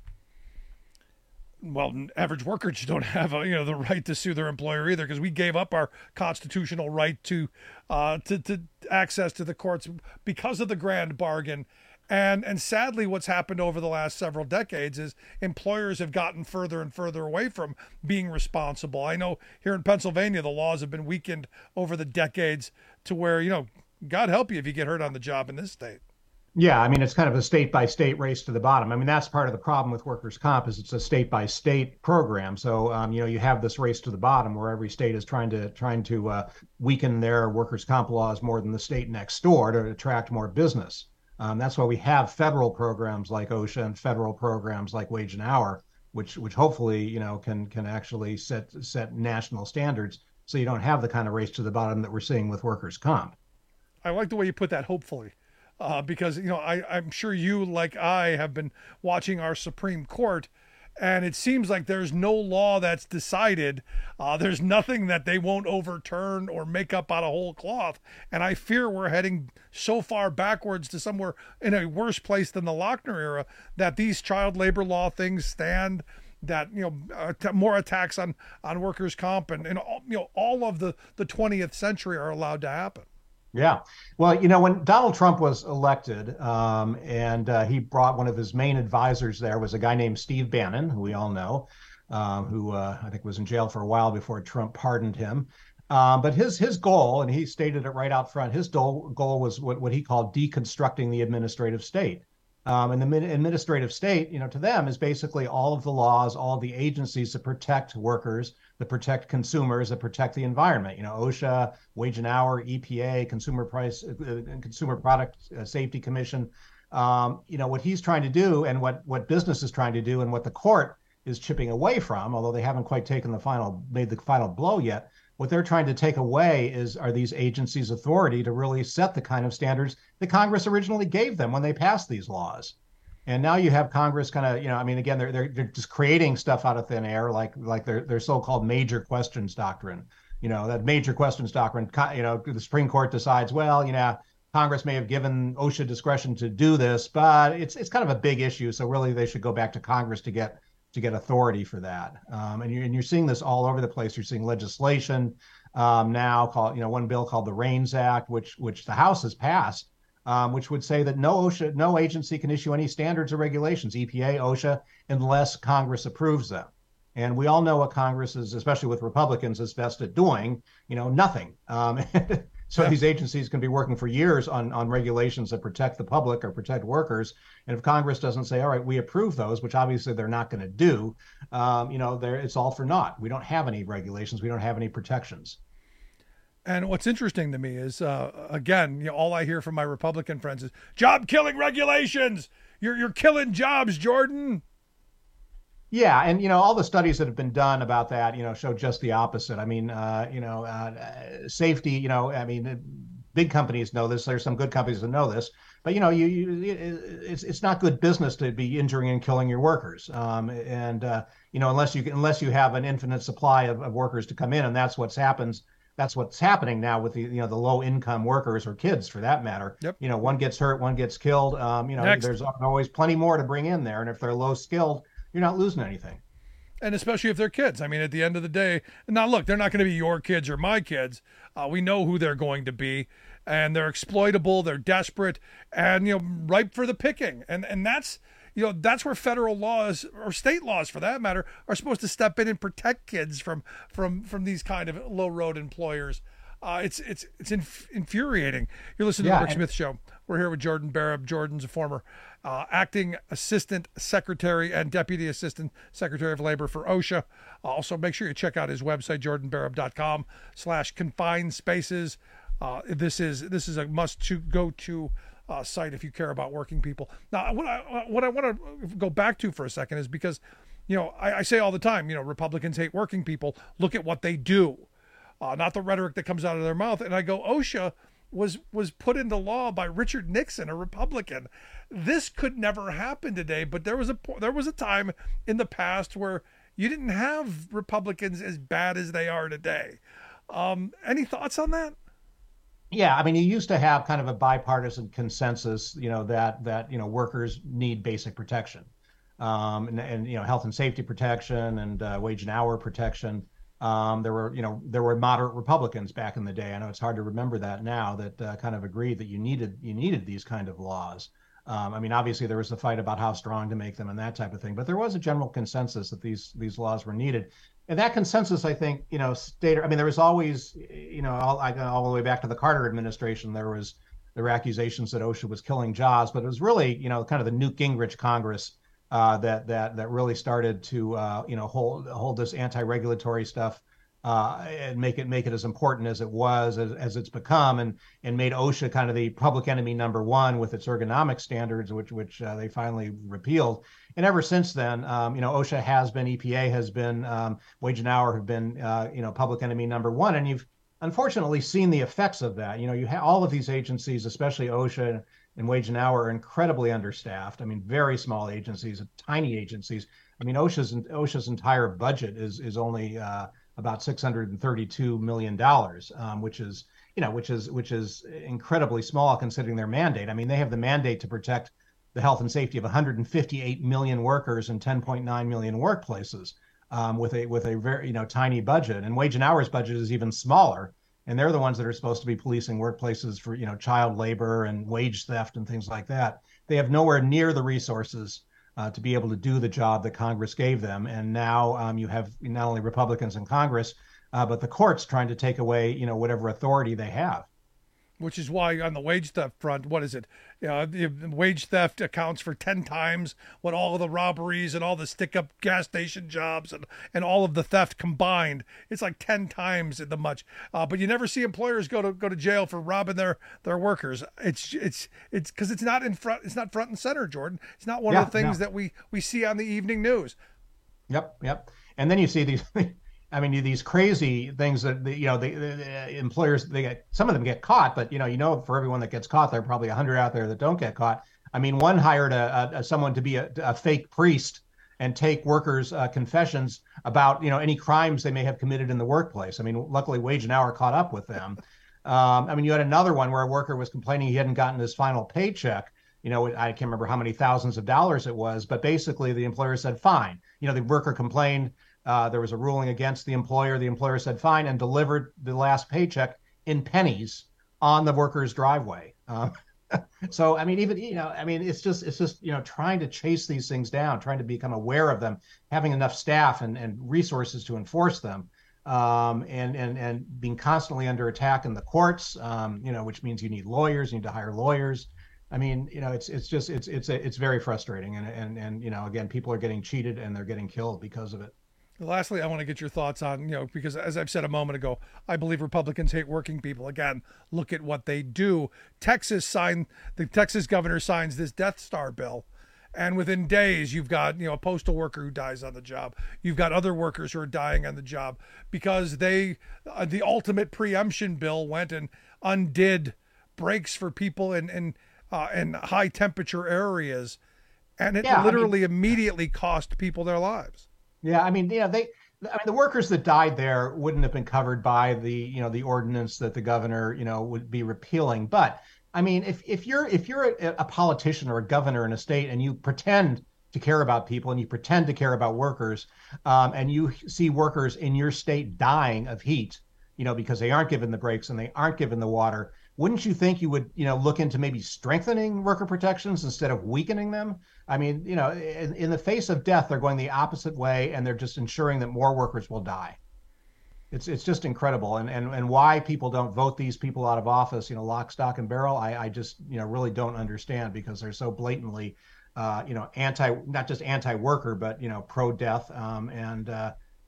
Well, average workers don't have a, you know, the right to sue their employer either, because we gave up our constitutional right to uh, to to access to the courts because of the grand bargain. And and sadly, what's happened over the last several decades is employers have gotten further and further away from being responsible. I know here in Pennsylvania, the laws have been weakened over the decades to where, you know, God help you if you get hurt on the job in this state. Yeah, I mean, it's kind of a state by state race to the bottom. I mean, that's part of the problem with workers' comp is it's a state by state program. So, um, you know, you have this race to the bottom where every state is trying to trying to uh, weaken their workers' comp laws more than the state next door to attract more business. Um, that's why we have federal programs like OSHA and federal programs like Wage and Hour, which which hopefully, you know, can can actually set set national standards so you don't have the kind of race to the bottom that we're seeing with workers' comp. I like the way you put that, hopefully, uh, because, you know, I, I'm sure you, like I, have been watching our Supreme Court, and it seems like there's no law that's decided. Uh, there's nothing that they won't overturn or make up out of whole cloth. And I fear we're heading so far backwards to somewhere in a worse place than the Lochner era that these child labor law things stand, that, you know, uh, t- more attacks on, on workers' comp and, and all, you know, all of the, the twentieth century are allowed to happen. Yeah. Well, you know, when Donald Trump was elected, um, and uh, he brought one of his main advisors there was a guy named Steve Bannon, who we all know, um, who uh, I think was in jail for a while before Trump pardoned him. Um, but his his goal, and he stated it right out front, his goal, goal was what, what he called deconstructing the administrative state. Um, and the administrative state, you know, to them is basically all of the laws, all of the agencies that protect workers, that protect consumers, that protect the environment. You know, OSHA, Wage and Hour, E P A, Consumer Price, uh, Consumer Product uh, Safety Commission. Um, you know, what he's trying to do, and what what business is trying to do, and what the court is chipping away from, although they haven't quite taken the final, made the final blow yet. What they're trying to take away is are these agencies' authority to really set the kind of standards that Congress originally gave them when they passed these laws. And now you have Congress kind of, you know, I mean, again, they're they're, they're just creating stuff out of thin air, like like their their so-called major questions doctrine. You know, that major questions doctrine. You know, the Supreme Court decides, well, you know, Congress may have given OSHA discretion to do this, but it's it's kind of a big issue. So really, they should go back to Congress to get to get authority for that. Um, and you're and you're seeing this all over the place. You're seeing legislation um, now called, you know, one bill called the REINS Act, which which the House has passed. Um, which would say that no OSHA, no agency can issue any standards or regulations, E P A, OSHA, unless Congress approves them. And we all know what Congress is, especially with Republicans, is best at doing, you know, nothing. Um, so yeah. These agencies can be working for years on, on regulations that protect the public or protect workers. And if Congress doesn't say, all right, we approve those, which obviously they're not going to do, um, you know, it's all for naught. We don't have any regulations. We don't have any protections. And what's interesting to me is, uh, again, you know, all I hear from my Republican friends is job killing regulations. You're you're killing jobs, Jordan. Yeah, and you know, all the studies that have been done about that, you know, show just the opposite. I mean, uh, you know, uh, safety. You know, I mean, big companies know this. There's some good companies that know this, but you know, you, you it's it's not good business to be injuring and killing your workers. Um, and uh, you know, unless you unless you have an infinite supply of, of workers to come in, and that's what's happens. That's what's happening now with the, you know, the low income workers or kids for that matter. Yep. You know, one gets hurt, one gets killed. Um, you know, Next. There's always plenty more to bring in there. And if they're low skilled, you're not losing anything. And especially if they're kids. I mean, at the end of the day, now look, they're not going to be your kids or my kids. Uh, we know who they're going to be, and they're exploitable. They're desperate and, you know, ripe for the picking. And, and that's, you know, that's where federal laws or state laws, for that matter, are supposed to step in and protect kids from from from these kind of low road employers. Uh, it's it's it's inf- infuriating. You're listening yeah, to the Rick and- Smith Show. We're here with Jordan Barab. Jordan's a former uh, acting assistant secretary and deputy assistant secretary of labor for OSHA. Also, make sure you check out his website, jordan barab dot com slash confined spaces. Uh, this is this is a must to go to uh, site if you care about working people. Now, what I what I want to go back to for a second is because, you know, I, I say all the time, you know, Republicans hate working people. Look at what they do, uh, not the rhetoric that comes out of their mouth. And I go, OSHA was was put into law by Richard Nixon, a Republican. This could never happen today, but there was a there was a time in the past where you didn't have Republicans as bad as they are today. Um, any thoughts on that? Yeah, I mean, you used to have kind of a bipartisan consensus, you know, that that you know workers need basic protection, um, and, and you know health and safety protection and uh, wage and hour protection. Um, there were you know there were moderate Republicans back in the day. I know it's hard to remember that now, that uh, kind of agreed that you needed you needed these kind of laws. Um, I mean, obviously there was a fight about how strong to make them and that type of thing, but there was a general consensus that these these laws were needed. And that consensus, I think, you know, stayed. I mean, there was always, you know, all, I, all the way back to the Carter administration, there was there were accusations that OSHA was killing jobs, but it was really, you know, kind of the Newt Gingrich Congress uh, that that that really started to, uh, you know, hold hold this anti-regulatory stuff uh, and make it make it as important as it was, as, as it's become, and and made OSHA kind of the public enemy number one with its ergonomic standards, which which uh, they finally repealed. And ever since then, um, you know, OSHA has been, E P A has been, um, wage and hour have been, uh, you know, public enemy number one. And you've unfortunately seen the effects of that. You know, you have all of these agencies, especially OSHA and wage and hour, are incredibly understaffed. I mean, very small agencies, tiny agencies. I mean, OSHA's OSHA's entire budget is is only uh, about six hundred thirty-two million dollars, um, which is, you know, which is which is incredibly small considering their mandate. I mean, they have the mandate to protect the health and safety of one hundred fifty-eight million workers and ten point nine million workplaces, um, with a with a very you know tiny budget. And wage and hours budget is even smaller, and they're the ones that are supposed to be policing workplaces for you know child labor and wage theft and things like that. They have nowhere near the resources uh, to be able to do the job that Congress gave them. And now um, you have not only Republicans in Congress, uh, but the courts trying to take away you know whatever authority they have. Which is why on the wage theft front, what is it? Uh, the wage theft accounts for ten times what all of the robberies and all the stick-up gas station jobs and, and all of the theft combined. It's like ten times the much. Uh, but you never see employers go to go to jail for robbing their, their workers. It's it's it's because it's not in front. It's not front and center, Jordan. It's not one yeah, of the things no. that we we see on the evening news. Yep, yep. And then you see these. I mean, these crazy things that the, you know the, the, the employers they get. Some of them get caught, but you know, you know, for everyone that gets caught, there are probably a hundred out there that don't get caught. I mean, one hired a, a someone to be a, a fake priest and take workers' uh, confessions about you know any crimes they may have committed in the workplace. I mean, luckily, wage and hour caught up with them. Um, I mean, you had another one where a worker was complaining he hadn't gotten his final paycheck. You know, I can't remember how many thousands of dollars it was, but basically the employer said, fine. You know, the worker complained. Uh, there was a ruling against the employer. The employer said fine and delivered the last paycheck in pennies on the worker's driveway. Um, so, I mean, even, you know, I mean, it's just, it's just, you know, trying to chase these things down, trying to become aware of them, having enough staff and, and resources to enforce them, um, and, and, and being constantly under attack in the courts, um, you know, which means you need lawyers, you need to hire lawyers. I mean, you know, it's, it's just, it's, it's, it's very frustrating. And, and, and, you know, again, people are getting cheated and they're getting killed because of it. Lastly, I want to get your thoughts on, you know, because as I've said a moment ago, I believe Republicans hate working people. Again, look at what they do. Texas signed, the Texas governor signs this Death Star bill. And within days, you've got, you know, a postal worker who dies on the job. You've got other workers who are dying on the job because they, uh, the ultimate preemption bill went and undid brakes for people in, in, uh, in high temperature areas. And it yeah, literally I mean, immediately cost people their lives. Yeah, I mean, you know, they, I mean, the workers that died there wouldn't have been covered by the, you know, the ordinance that the governor, you know, would be repealing. But I mean, if if you're if you're a, a politician or a governor in a state and you pretend to care about people and you pretend to care about workers, um, and you see workers in your state dying of heat, you know, because they aren't given the breaks and they aren't given the water, wouldn't you think you would, you know, look into maybe strengthening worker protections instead of weakening them? I mean, you know, in, in the face of death, they're going the opposite way, and they're just ensuring that more workers will die. It's it's just incredible, and and and why people don't vote these people out of office, you know, lock, stock, and barrel, I I just you know really don't understand, because they're so blatantly, uh, you know, anti not just anti-worker, but you know, pro-death, um, and uh,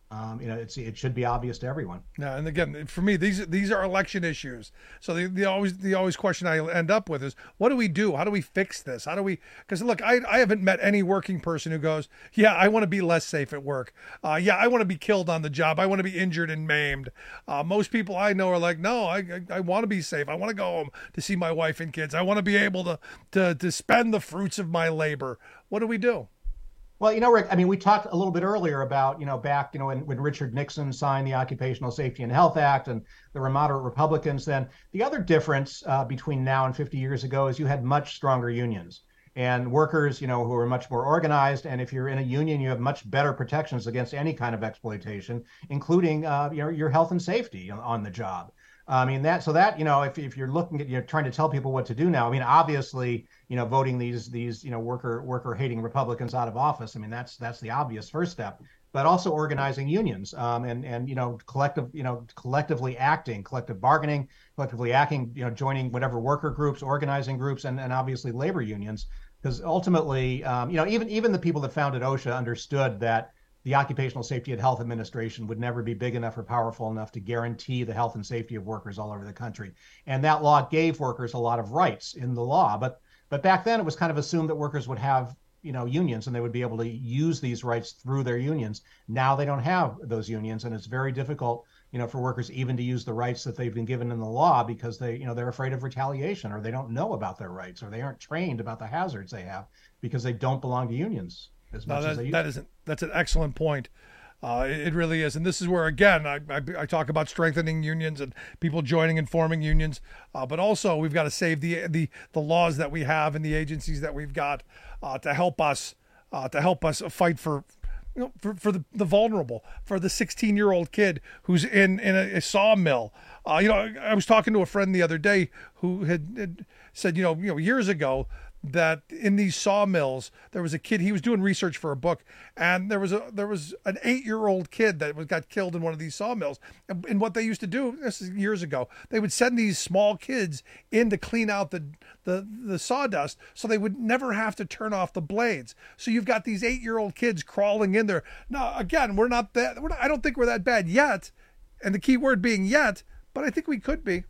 Um, you know, it's it should be obvious to everyone. Yeah, and again, for me, these these are election issues. So the, the always the always question I end up with is, what do we do? How do we fix this? How do we? Because look, I I haven't met any working person who goes, yeah, I want to be less safe at work. Uh, yeah, I want to be killed on the job. I want to be injured and maimed. Uh, most people I know are like, no, I I, I want to be safe. I want to go home to see my wife and kids. I want to be able to to to spend the fruits of my labor. What do we do? Well, you know, Rick, I mean, we talked a little bit earlier about, you know, back, you know, when, when Richard Nixon signed the Occupational Safety and Health Act, and there were moderate Republicans then. The other difference uh, between now and fifty years ago is you had much stronger unions and workers, you know, who are much more organized. And if you're in a union, you have much better protections against any kind of exploitation, including, uh, you know, your health and safety on the job. I mean, that, so that, you know, if, if you're looking at, you're trying to tell people what to do now, I mean, obviously, you know, voting these, these, you know, worker, worker hating Republicans out of office. I mean, that's, that's the obvious first step, but also organizing unions, um, and, and, you know, collective, you know, collectively acting, collective bargaining, collectively acting, you know, joining whatever worker groups, organizing groups, and, and obviously labor unions, because ultimately, um, you know, even, even the people that founded OSHA understood that the Occupational Safety and Health Administration would never be big enough or powerful enough to guarantee the health and safety of workers all over the country. And that law gave workers a lot of rights in the law. But but back then it was kind of assumed that workers would have, you know, unions and they would be able to use these rights through their unions. Now they don't have those unions, and it's very difficult, you know, for workers even to use the rights that they've been given in the law because they, you know, they're afraid of retaliation, or they don't know about their rights, or they aren't trained about the hazards they have because they don't belong to unions. As much no, that, as they that isn't, that's an excellent point. Uh, it, it really is. And this is where, again, I, I, I talk about strengthening unions and people joining and forming unions. Uh, but also we've got to save the, the, the laws that we have and the agencies that we've got uh, to help us, uh, to help us fight for, you know, for, for the, the vulnerable, for the sixteen year old kid who's in, in a, a sawmill. Uh, you know, I was talking to a friend the other day who had, had said, you know, you know, years ago, that in these sawmills there was a kid, he was doing research for a book, and there was a there was an eight-year-old kid that was got killed in one of these sawmills. And, and what they used to do, this is years ago, they would send these small kids in to clean out the the the sawdust so they would never have to turn off the blades. So you've got these eight-year-old kids crawling in there. Now again, we're not that we're not, I don't think we're that bad yet, and the key word being yet, but I think we could be.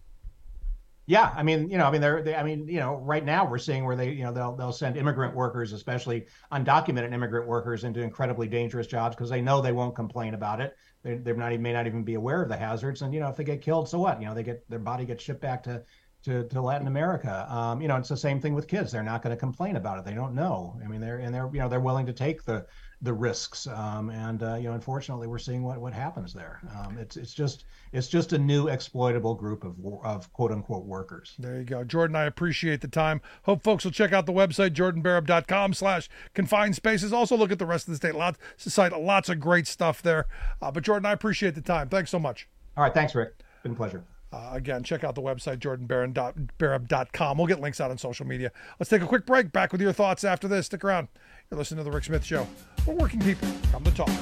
Yeah, I mean, you know, I mean, they're, they, I mean, you know, right now we're seeing where they, you know, they'll they'll send immigrant workers, especially undocumented immigrant workers, into incredibly dangerous jobs because they know they won't complain about it. They they not even may not even be aware of the hazards, and you know, if they get killed, so what? You know, they get their body gets shipped back to to, to Latin America. Um, you know, it's the same thing with kids. They're not going to complain about it. They don't know. I mean, they're and they're you know they're willing to take the the risks. Um, and uh, you know, unfortunately, we're seeing what what happens there. Um, it's it's just it's just a new exploitable group of of quote unquote workers. There you go, Jordan. I appreciate the time. Hope folks will check out the website jordan barab dot com slash confined spaces. Also look at the rest of the state. Lots site, lots of great stuff there. Uh, but Jordan, I appreciate the time. Thanks so much. All right, thanks, Rick. Been a pleasure. Uh, again, check out the website, jordan barab dot com. We'll get links out on social media. Let's take a quick break. Back with your thoughts after this. Stick around. You're listening to The Rick Smith Show. We're working people. Come to talk.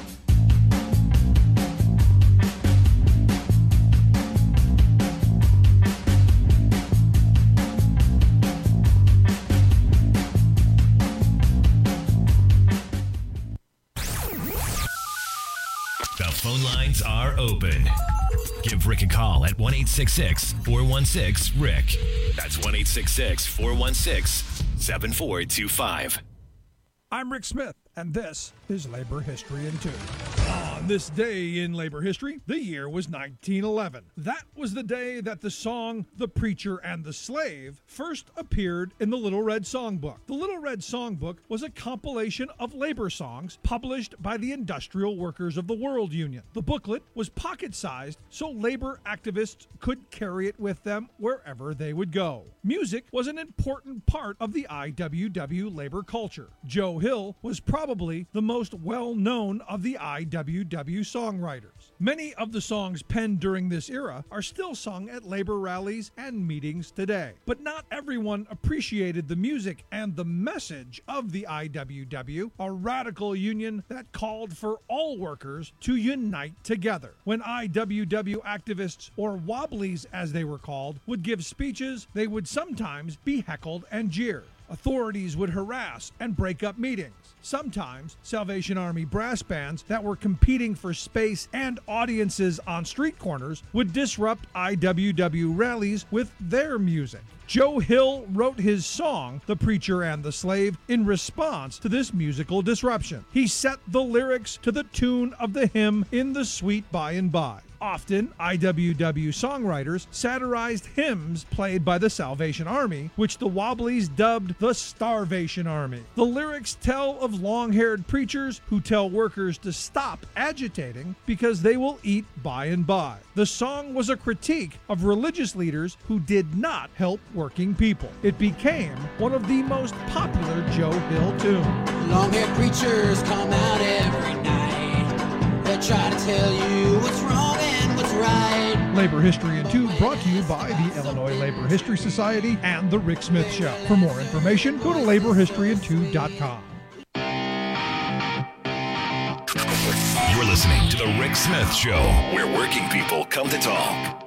The phone lines are open. Give Rick a call at one eight six six, four one six, Rick. That's one eight six six, four one six, seven four two five. I'm Rick Smith, and this is Labor History in Two. On this day in labor history, the year was nineteen eleven. That was the day that the song The Preacher and the Slave first appeared in the Little Red Songbook. The Little Red Songbook was a compilation of labor songs published by the Industrial Workers of the World Union. The booklet was pocket-sized so labor activists could carry it with them wherever they would go. Music was an important part of the I W W labor culture. Joe Hill was probably the most well-known of the I W W songwriters. Many of the songs penned during this era are still sung at labor rallies and meetings today. But not everyone appreciated the music and the message of the I W W, a radical union that called for all workers to unite together. When I W W activists, or wobblies as they were called, would give speeches, they would sometimes be heckled and jeered. Authorities would harass and break up meetings. Sometimes Salvation Army brass bands that were competing for space and audiences on street corners would disrupt I W W rallies with their music. Joe Hill wrote his song, The Preacher and the Slave, in response to this musical disruption. He set the lyrics to the tune of the hymn In the Sweet By and By. Often, I W W songwriters satirized hymns played by the Salvation Army, which the Wobblies dubbed the Starvation Army. The lyrics tell of long-haired preachers who tell workers to stop agitating because they will eat by and by. The song was a critique of religious leaders who did not help working people. It became one of the most popular Joe Hill tunes. Long-haired preachers come out every night. They try to tell you what's wrong and what's right. Labor History in Two brought to you by the Illinois Labor History Society and The Rick Smith Show. For more information, go to labor history in two dot com. You're listening to The Rick Smith Show, where working people come to talk.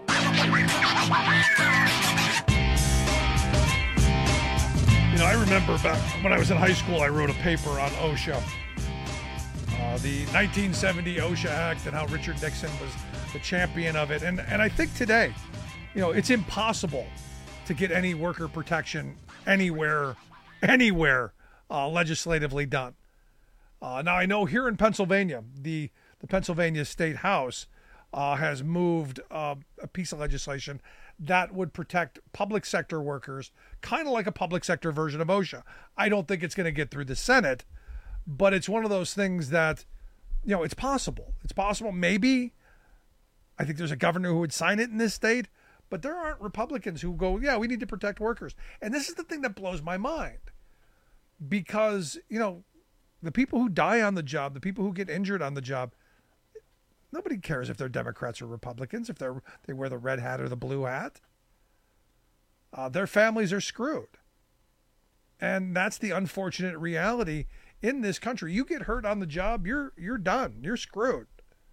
You know, I remember back when I was in high school, I wrote a paper on OSHA. Uh, the nineteen seventy OSHA Act and how Richard Nixon was the champion of it. And and I think today, you know, it's impossible to get any worker protection anywhere, anywhere uh, legislatively done. Uh, now, I know here in Pennsylvania, the, the Pennsylvania State House uh, has moved uh, a piece of legislation that would protect public sector workers, kind of like a public sector version of OSHA. I don't think it's going to get through the Senate, but it's one of those things that, you know, it's possible. It's possible. Maybe, I think there's a governor who would sign it in this state, but there aren't Republicans who go, yeah, we need to protect workers. And this is the thing that blows my mind. Because, you know, the people who die on the job, the people who get injured on the job, nobody cares if they're Democrats or Republicans, if they're they wear the red hat or the blue hat. Uh, their families are screwed. And that's the unfortunate reality in this country. You get hurt on the job, you're you're done. You're screwed.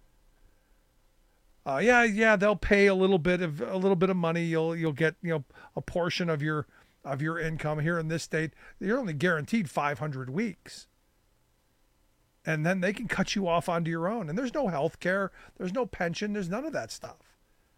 Uh, yeah, yeah, they'll pay a little bit of a little bit of money. You'll you'll get, you know, a portion of your of your income here in this state. You're only guaranteed five hundred weeks. And then they can cut you off onto your own. And there's no health care, there's no pension, there's none of that stuff.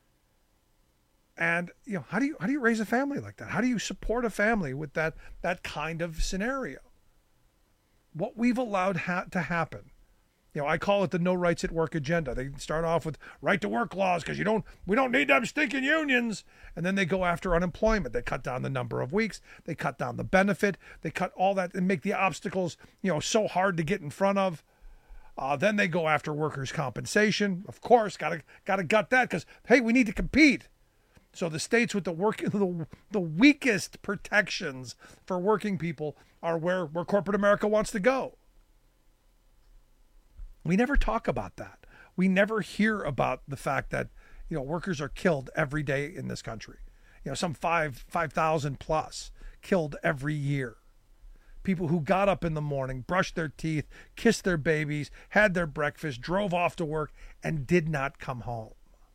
And, you know, how do you how do you raise a family like that? How do you support a family with that that kind of scenario? What we've allowed ha- to happen, you know, I call it the no rights at work agenda. They start off with right to work laws because you don't we don't need them stinking unions, and then they go after unemployment. They cut down the number of weeks, they cut down the benefit, they cut all that and make the obstacles, you know, so hard to get in front of. Uh, then they go after workers' compensation. Of course, gotta gotta gut that because hey, we need to compete. So the states with the work the, the weakest protections for working people are where, where corporate America wants to go. We never talk about that. We never hear about the fact that, you know, workers are killed every day in this country. You know, some five five thousand plus killed every year. People who got up in the morning, brushed their teeth, kissed their babies, had their breakfast, drove off to work, and did not come home.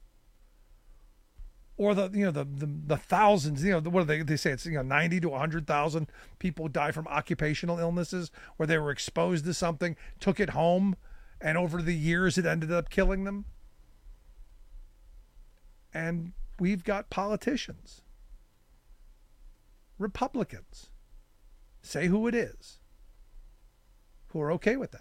Or the you know the the, the thousands, you know, what do they they say? It's, you know, ninety to a hundred thousand people die from occupational illnesses where they were exposed to something, took it home, and over the years it ended up killing them. And we've got politicians, Republicans, say who it is, who are okay with that.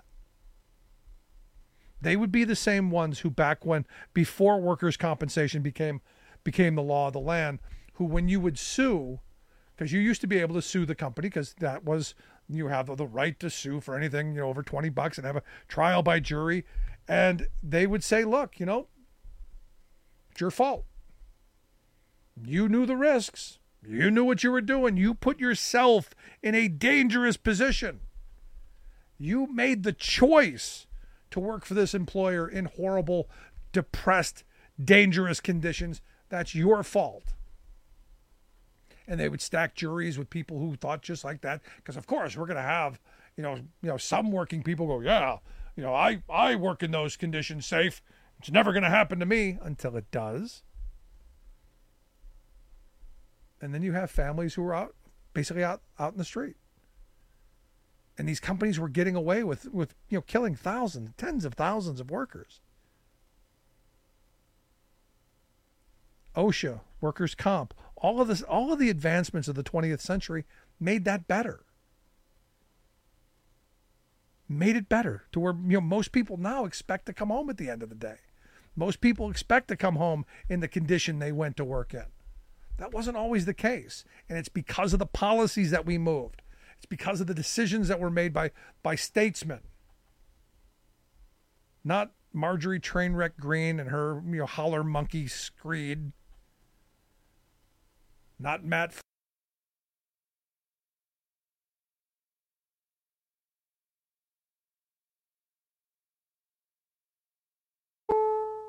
They would be the same ones who back when, before workers' compensation became became the law of the land, who when you would sue, because you used to be able to sue the company because that was, you have the right to sue for anything, you know, over twenty bucks and have a trial by jury. And they would say, look, you know, it's your fault. You knew the risks. You knew what you were doing. You put yourself in a dangerous position. You made the choice to work for this employer in horrible, depressed, dangerous conditions. That's your fault. And they would stack juries with people who thought just like that. Because, of course, we're going to have, you know, you know, some working people go, yeah, you know, I, I work in those conditions safe. It's never going to happen to me until it does. And then you have families who are out, basically out, out in the street. And these companies were getting away with, with you know, killing thousands, tens of thousands of workers. OSHA, workers' comp, all of this, all of the advancements of the twentieth century made that better. Made it better to where, you know, most people now expect to come home at the end of the day. Most people expect to come home in the condition they went to work in. That wasn't always the case. And it's because of the policies that we moved. It's because of the decisions that were made by, by statesmen. Not Marjorie Trainwreck Green and her, you know, holler monkey screed. Not Matt